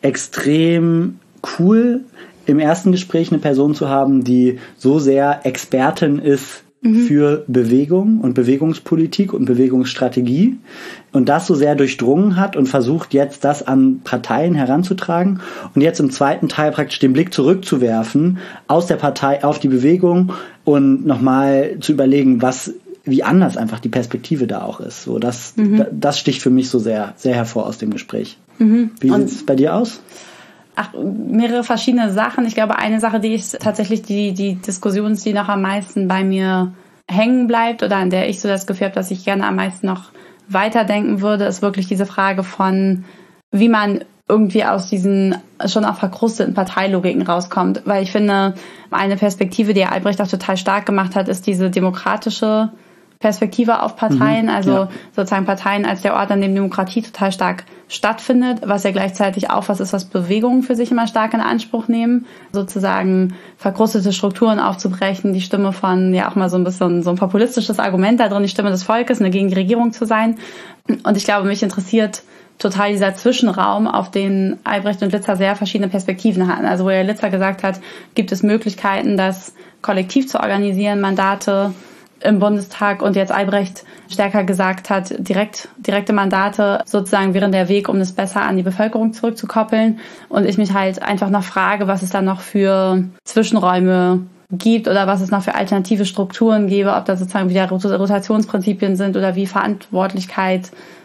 extrem cool, im ersten Gespräch eine Person zu haben, die so sehr Expertin ist mhm. für Bewegung und Bewegungspolitik und Bewegungsstrategie und das so sehr durchdrungen hat und versucht jetzt das an Parteien heranzutragen und jetzt im zweiten Teil praktisch den Blick zurückzuwerfen aus der Partei auf die Bewegung und nochmal zu überlegen, was wie anders einfach die Perspektive da auch ist. So, das, mhm. das sticht für mich so sehr, sehr hervor aus dem Gespräch. Mhm. Wie sieht es bei dir aus?
Ach, mehrere verschiedene Sachen. Ich glaube, eine Sache, die ist tatsächlich die, die Diskussion, die noch am meisten bei mir hängen bleibt oder an der ich so das Gefühl habe, dass ich gerne am meisten noch weiterdenken würde, ist wirklich diese Frage von, wie man irgendwie aus diesen schon auch verkrusteten Parteilogiken rauskommt. Weil ich finde, eine Perspektive, die Albrecht auch total stark gemacht hat, ist diese demokratische Perspektive auf Parteien, mhm, also ja. sozusagen Parteien als der Ort, an dem Demokratie total stark stattfindet, was ja gleichzeitig auch was ist, was Bewegungen für sich immer stark in Anspruch nehmen, sozusagen verkrustete Strukturen aufzubrechen, die Stimme von, ja auch mal so ein bisschen so ein populistisches Argument da drin, die Stimme des Volkes, eine gegen die Regierung zu sein. Und ich glaube, mich interessiert total dieser Zwischenraum, auf den Albrecht und Litza sehr verschiedene Perspektiven hatten. Also wo ja Litza gesagt hat, gibt es Möglichkeiten, das kollektiv zu organisieren, Mandate im Bundestag und jetzt Albrecht stärker gesagt hat, direkt direkte Mandate sozusagen wären der Weg, um das besser an die Bevölkerung zurückzukoppeln. Und ich mich halt einfach noch frage, was es da noch für Zwischenräume gibt oder was es noch für alternative Strukturen gäbe, ob das sozusagen wieder Rotationsprinzipien sind oder wie Verantwortlichkeit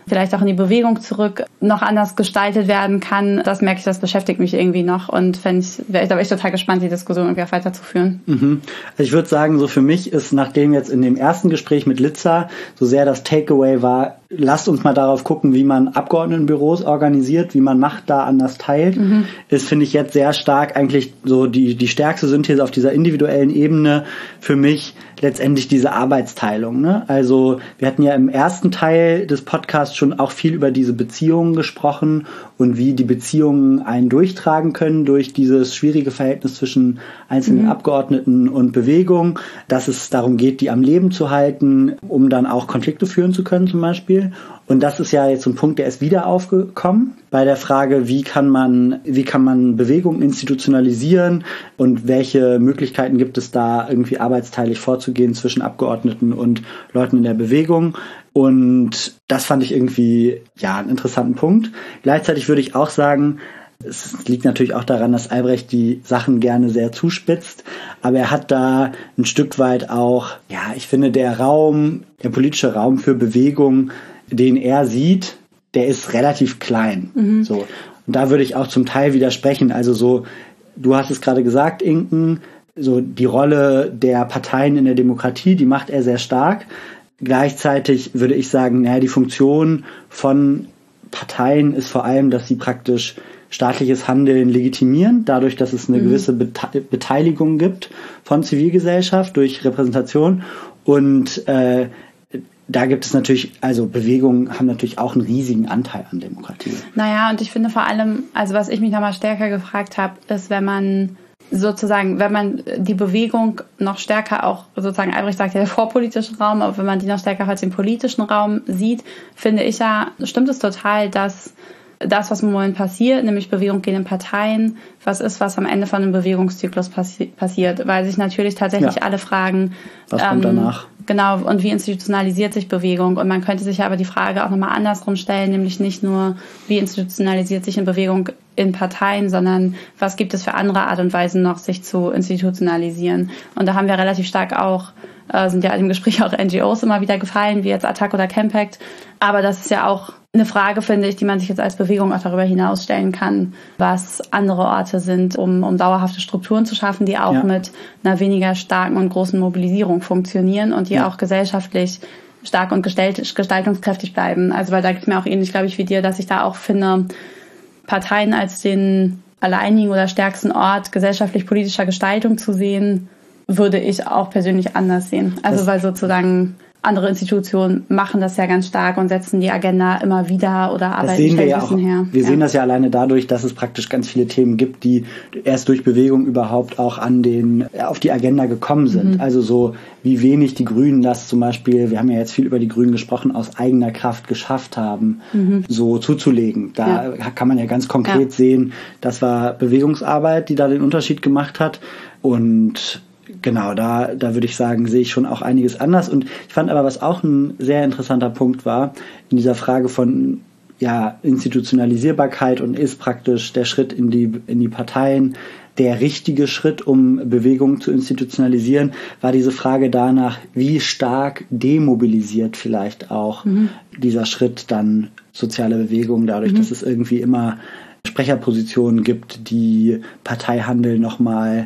vielleicht auch in die Bewegung zurück noch anders gestaltet werden kann. Das merke ich, das beschäftigt mich irgendwie noch und fände ich, wäre ich glaube ich total gespannt, die Diskussion irgendwie auch weiterzuführen.
Mhm. Also ich würde sagen, so für mich ist, nachdem jetzt in dem ersten Gespräch mit Litza so sehr das Takeaway war, lasst uns mal darauf gucken, wie man Abgeordnetenbüros organisiert, wie man Macht da anders teilt, mhm. ist, finde ich, jetzt sehr stark eigentlich so die, die stärkste Synthese auf dieser individuellen Ebene für mich letztendlich diese Arbeitsteilung. Ne? Also wir hatten ja im ersten Teil des Podcasts schon auch viel über diese Beziehungen gesprochen und wie die Beziehungen einen durchtragen können durch dieses schwierige Verhältnis zwischen einzelnen mhm. Abgeordneten und Bewegung, dass es darum geht, die am Leben zu halten, um dann auch Konflikte führen zu können zum Beispiel. Und das ist ja jetzt so ein Punkt, der ist wieder aufgekommen bei der Frage, wie kann man, wie kann man Bewegungen institutionalisieren und welche Möglichkeiten gibt es da, irgendwie arbeitsteilig vorzugehen zwischen Abgeordneten und Leuten in der Bewegung. Und das fand ich irgendwie, ja, einen interessanten Punkt. Gleichzeitig würde ich auch sagen, es liegt natürlich auch daran, dass Albrecht die Sachen gerne sehr zuspitzt, aber er hat da ein Stück weit auch, ja, ich finde, der Raum, der politische Raum für Bewegung, den er sieht, der ist relativ klein. Mhm. So. Und da würde ich auch zum Teil widersprechen. Also so, du hast es gerade gesagt, Inken, so die Rolle der Parteien in der Demokratie, die macht er sehr stark. Gleichzeitig würde ich sagen, naja, die Funktion von Parteien ist vor allem, dass sie praktisch staatliches Handeln legitimieren, dadurch, dass es eine mhm. gewisse Bete- Beteiligung gibt von Zivilgesellschaft durch Repräsentation. Und äh, da gibt es natürlich, also Bewegungen haben natürlich auch einen riesigen Anteil an Demokratie.
Naja, und ich finde vor allem, also was ich mich nochmal stärker gefragt habe, ist, wenn man sozusagen, wenn man die Bewegung noch stärker auch, sozusagen, Albrecht sagt ja der vorpolitische Raum, aber wenn man die noch stärker als den politischen Raum sieht, finde ich ja, stimmt es total, dass das, was im Moment passiert, nämlich Bewegung gegen in Parteien, was ist, was am Ende von einem Bewegungszyklus passi- passiert, weil sich natürlich tatsächlich ja. alle fragen,
was ähm, kommt danach?
Genau, und wie institutionalisiert sich Bewegung? Und man könnte sich aber die Frage auch nochmal andersrum stellen, nämlich nicht nur, wie institutionalisiert sich eine Bewegung in Parteien, sondern was gibt es für andere Art und Weisen noch, sich zu institutionalisieren? Und da haben wir relativ stark auch, äh, sind ja im Gespräch auch N G Os immer wieder gefallen, wie jetzt Attac oder Campact. Aber das ist ja auch eine Frage, finde ich, die man sich jetzt als Bewegung auch darüber hinaus stellen kann, was andere Orte sind, um, um dauerhafte Strukturen zu schaffen, die auch ja. mit einer weniger starken und großen Mobilisierung funktionieren und die ja. auch gesellschaftlich stark und gestalt, gestaltungskräftig bleiben. Also weil da geht es mir auch ähnlich, glaube ich, wie dir, dass ich da auch finde, Parteien als den alleinigen oder stärksten Ort gesellschaftlich-politischer Gestaltung zu sehen, würde ich auch persönlich anders sehen. Also das weil sozusagen andere Institutionen machen das ja ganz stark und setzen die Agenda immer wieder oder arbeiten
das sehen wir ja auch,
her.
Wir
ja.
sehen das ja alleine dadurch, dass es praktisch ganz viele Themen gibt, die erst durch Bewegung überhaupt auch an den auf die Agenda gekommen sind. Mhm. Also so wie wenig die Grünen das zum Beispiel, wir haben ja jetzt viel über die Grünen gesprochen, aus eigener Kraft geschafft haben, mhm. so zuzulegen. Da ja. kann man ja ganz konkret ja. sehen, das war Bewegungsarbeit, die da den Unterschied gemacht hat. Und genau, da, da würde ich sagen, sehe ich schon auch einiges anders. Und ich fand aber, was auch ein sehr interessanter Punkt war, in dieser Frage von ja, Institutionalisierbarkeit und ist praktisch der Schritt in die, in die Parteien der richtige Schritt, um Bewegungen zu institutionalisieren, war diese Frage danach, wie stark demobilisiert vielleicht auch mhm. dieser Schritt dann soziale Bewegungen, dadurch, mhm. dass es irgendwie immer Sprecherpositionen gibt, die Parteihandel nochmal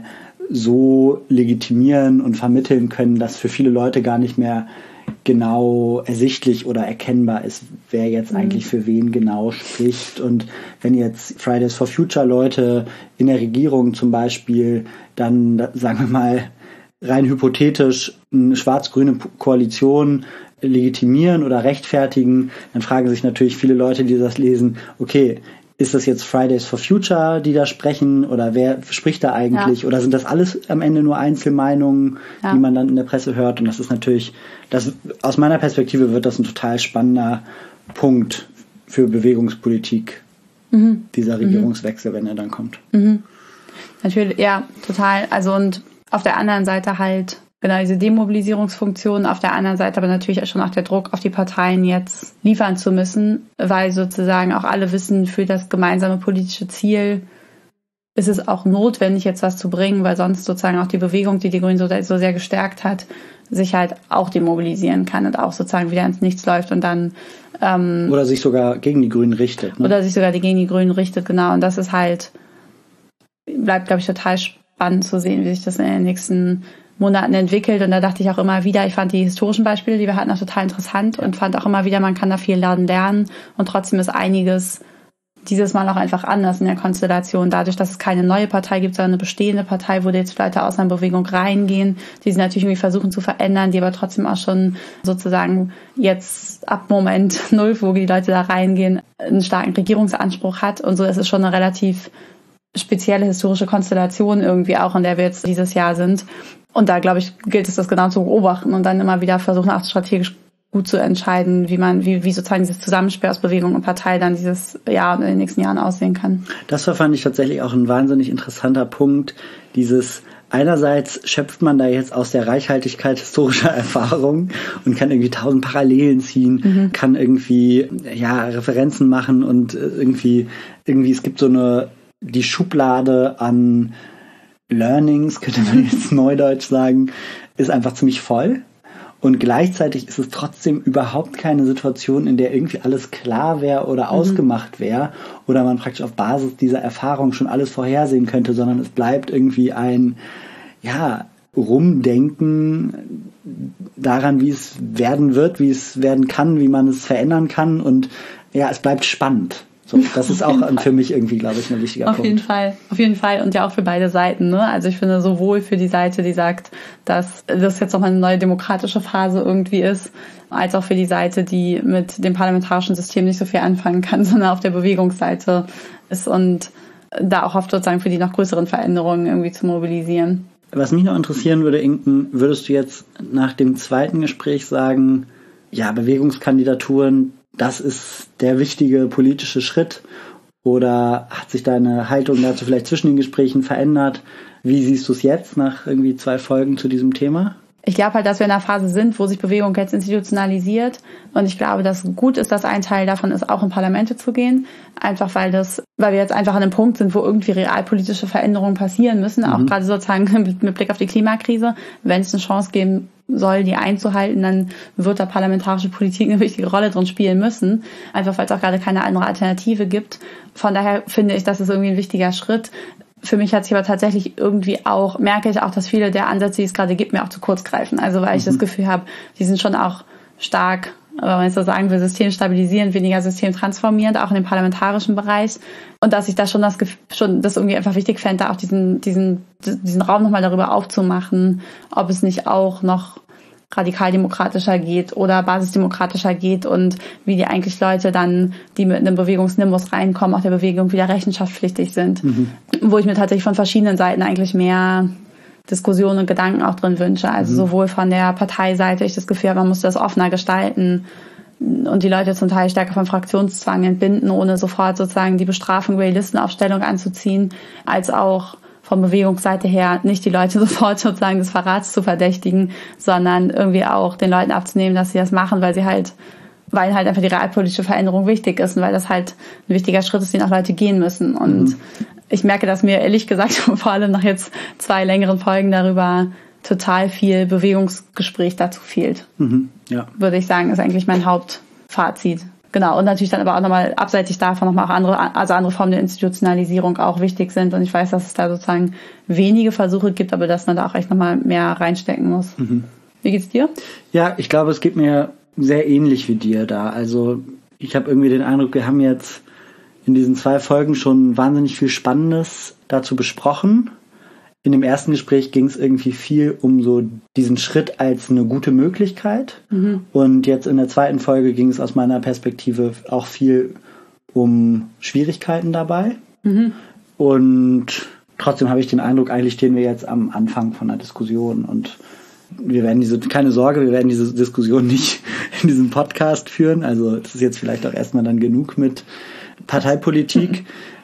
so legitimieren und vermitteln können, dass für viele Leute gar nicht mehr genau ersichtlich oder erkennbar ist, wer jetzt mhm. eigentlich für wen genau spricht. Und wenn jetzt Fridays for Future Leute in der Regierung zum Beispiel dann, sagen wir mal, rein hypothetisch eine schwarz-grüne Koalition legitimieren oder rechtfertigen, dann fragen sich natürlich viele Leute, die das lesen, okay, ist das jetzt Fridays for Future, die da sprechen, oder wer spricht da eigentlich? Ja. Oder sind das alles am Ende nur Einzelmeinungen, ja. die man dann in der Presse hört? Und das ist natürlich, das, aus meiner Perspektive wird das ein total spannender Punkt für Bewegungspolitik, mhm. dieser Regierungswechsel, mhm. wenn er dann kommt.
Mhm. Natürlich, ja, total. Also und auf der anderen Seite halt genau diese Demobilisierungsfunktion, auf der anderen Seite aber natürlich auch schon auch der Druck auf die Parteien jetzt liefern zu müssen, weil sozusagen auch alle wissen, für das gemeinsame politische Ziel ist es auch notwendig, jetzt was zu bringen, weil sonst sozusagen auch die Bewegung, die die Grünen so, so sehr gestärkt hat, sich halt auch demobilisieren kann und auch sozusagen wieder ins Nichts läuft und dann ähm,
oder sich sogar gegen die Grünen richtet. Ne?
Oder sich sogar gegen die Grünen richtet, genau. Und das ist halt, bleibt, glaube ich, total spannend zu sehen, wie sich das in den nächsten Monaten entwickelt. Und da dachte ich auch immer wieder, ich fand die historischen Beispiele, die wir hatten, auch total interessant und fand auch immer wieder, man kann da viel lernen und trotzdem ist einiges dieses Mal auch einfach anders in der Konstellation. Dadurch, dass es keine neue Partei gibt, sondern eine bestehende Partei, wo jetzt Leute aus einer Bewegung reingehen, die sie natürlich irgendwie versuchen zu verändern, die aber trotzdem auch schon sozusagen jetzt ab Moment null, wo die Leute da reingehen, einen starken Regierungsanspruch hat. Und so ist es schon eine relativ spezielle historische Konstellation irgendwie auch, in der wir jetzt dieses Jahr sind. Und da, glaube ich, gilt es, das genau zu beobachten und dann immer wieder versuchen, auch strategisch gut zu entscheiden, wie man, wie, wie sozusagen dieses Zusammenspiel aus Bewegung und Partei dann dieses Jahr und in den nächsten Jahren aussehen kann.
Das war, fand ich tatsächlich auch ein wahnsinnig interessanter Punkt. Dieses, einerseits schöpft man da jetzt aus der Reichhaltigkeit historischer Erfahrung und kann irgendwie tausend Parallelen ziehen, mhm. kann irgendwie, ja, Referenzen machen und irgendwie, irgendwie, es gibt so eine, die Schublade an Learnings, könnte man jetzt neudeutsch sagen, ist einfach ziemlich voll. Und gleichzeitig ist es trotzdem überhaupt keine Situation, in der irgendwie alles klar wäre oder mhm. ausgemacht wäre oder man praktisch auf Basis dieser Erfahrung schon alles vorhersehen könnte, sondern es bleibt irgendwie ein, ja, Rumdenken daran, wie es werden wird, wie es werden kann, wie man es verändern kann und ja, es bleibt spannend. So, das ist auch für mich irgendwie, glaube ich, ein wichtiger
auf
Punkt.
Auf jeden Fall, auf jeden Fall und ja auch für beide Seiten. Ne? Also ich finde sowohl für die Seite, die sagt, dass das jetzt nochmal eine neue demokratische Phase irgendwie ist, als auch für die Seite, die mit dem parlamentarischen System nicht so viel anfangen kann, sondern auf der Bewegungsseite ist und da auch hofft sozusagen für die noch größeren Veränderungen irgendwie zu mobilisieren.
Was mich noch interessieren würde, Inken, würdest du jetzt nach dem zweiten Gespräch sagen, ja, Bewegungskandidaturen, das ist der wichtige politische Schritt? Oder hat sich deine Haltung dazu vielleicht zwischen den Gesprächen verändert? Wie siehst du es jetzt nach irgendwie zwei Folgen zu diesem Thema?
Ich glaube halt, dass wir in einer Phase sind, wo sich Bewegung jetzt institutionalisiert. Und ich glaube, dass gut ist, dass ein Teil davon ist, auch in Parlamente zu gehen. Einfach weil das, weil wir jetzt einfach an einem Punkt sind, wo irgendwie realpolitische Veränderungen passieren müssen. Mhm. Auch gerade sozusagen mit Blick auf die Klimakrise. Wenn es eine Chance geben soll, die einzuhalten, dann wird da parlamentarische Politik eine wichtige Rolle drin spielen müssen. Einfach weil es auch gerade keine andere Alternative gibt. Von daher finde ich, das ist irgendwie ein wichtiger Schritt. Für mich hat sich aber tatsächlich irgendwie auch, merke ich auch, dass viele der Ansätze, die es gerade gibt, mir auch zu kurz greifen. Also weil ich mhm. das Gefühl habe, die sind schon auch stark, wenn man jetzt so sagen will, systemstabilisierend, weniger systemtransformierend, auch in dem parlamentarischen Bereich. Und dass ich da schon das schon das irgendwie einfach wichtig fände, auch diesen, diesen, diesen Raum nochmal darüber aufzumachen, ob es nicht auch noch radikaldemokratischer geht oder basisdemokratischer geht und wie die eigentlich Leute dann, die mit einem Bewegungsnimbus reinkommen, auch der Bewegung wieder rechenschaftspflichtig sind. Mhm. Wo ich mir tatsächlich von verschiedenen Seiten eigentlich mehr Diskussionen und Gedanken auch drin wünsche. Also mhm. sowohl von der Parteiseite, ich das Gefühl habe, man muss das offener gestalten und die Leute zum Teil stärker vom Fraktionszwang entbinden, ohne sofort sozusagen die Bestrafung über die Listenaufstellung anzuziehen, als auch von Bewegungsseite her nicht die Leute sofort sozusagen des Verrats zu verdächtigen, sondern irgendwie auch den Leuten abzunehmen, dass sie das machen, weil sie halt, weil halt einfach die realpolitische Veränderung wichtig ist und weil das halt ein wichtiger Schritt ist, den auch Leute gehen müssen. Und mhm. ich merke, dass mir ehrlich gesagt vor allem nach jetzt zwei längeren Folgen darüber total viel Bewegungsgespräch dazu fehlt. Mhm. Ja. Würde ich sagen, ist eigentlich mein Hauptfazit. Genau, und natürlich dann aber auch nochmal abseitig davon nochmal auch andere, also andere Formen der Institutionalisierung auch wichtig sind. Und ich weiß, dass es da sozusagen wenige Versuche gibt, aber dass man da auch echt nochmal mehr reinstecken muss. Mhm. Wie geht's dir?
Ja, ich glaube, es geht mir sehr ähnlich wie dir da. Also ich habe irgendwie den Eindruck, wir haben jetzt in diesen zwei Folgen schon wahnsinnig viel Spannendes dazu besprochen. In dem ersten Gespräch ging es irgendwie viel um so diesen Schritt als eine gute Möglichkeit. Mhm. Und jetzt in der zweiten Folge ging es aus meiner Perspektive auch viel um Schwierigkeiten dabei. Mhm. Und trotzdem habe ich den Eindruck, eigentlich stehen wir jetzt am Anfang von einer Diskussion. Und wir werden diese, keine Sorge, wir werden diese Diskussion nicht in diesem Podcast führen. Also das ist jetzt vielleicht auch erstmal dann genug mit Parteipolitik.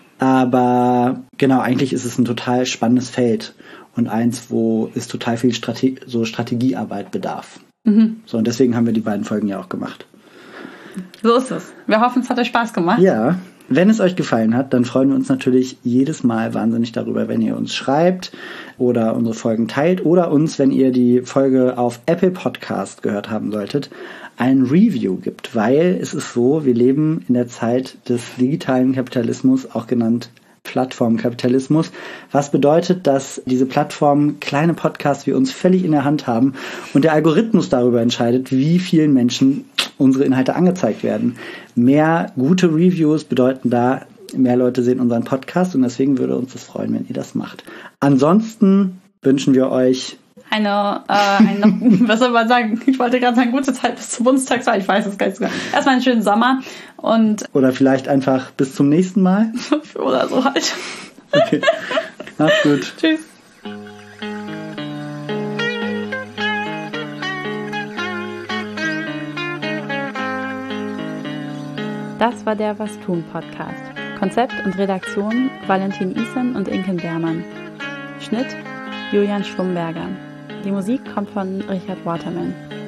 Aber genau, eigentlich ist es ein total spannendes Feld und eins, wo es total viel Strate- so Strategiearbeit bedarf. Mhm. So, und deswegen haben wir die beiden Folgen ja auch gemacht.
So ist es. Wir hoffen, es hat euch Spaß gemacht.
Ja, Wenn es euch gefallen hat, dann freuen wir uns natürlich jedes Mal wahnsinnig darüber, wenn ihr uns schreibt oder unsere Folgen teilt oder uns, wenn ihr die Folge auf Apple Podcast gehört haben solltet, ein Review gibt, weil es ist so, wir leben in der Zeit des digitalen Kapitalismus, auch genannt Plattformkapitalismus, was bedeutet, dass diese Plattformen kleine Podcasts wie uns völlig in der Hand haben und der Algorithmus darüber entscheidet, wie vielen Menschen unsere Inhalte angezeigt werden. Mehr gute Reviews bedeuten da, mehr Leute sehen unseren Podcast und deswegen würde uns das freuen, wenn ihr das macht. Ansonsten wünschen wir euch
Eine, äh, eine was soll man sagen? Ich wollte gerade sagen, gute Zeit bis zur Bundestagswahl. Ich weiß es gar nicht so genau. Erstmal einen schönen Sommer und
oder vielleicht einfach bis zum nächsten Mal.
oder so halt.
Okay. Macht's gut.
Tschüss. Das war der Was tun Podcast. Konzept und Redaktion Valentin Isen und Inken Beermann. Schnitt Julian Schlumberger. Die Musik kommt von Richard Waterman.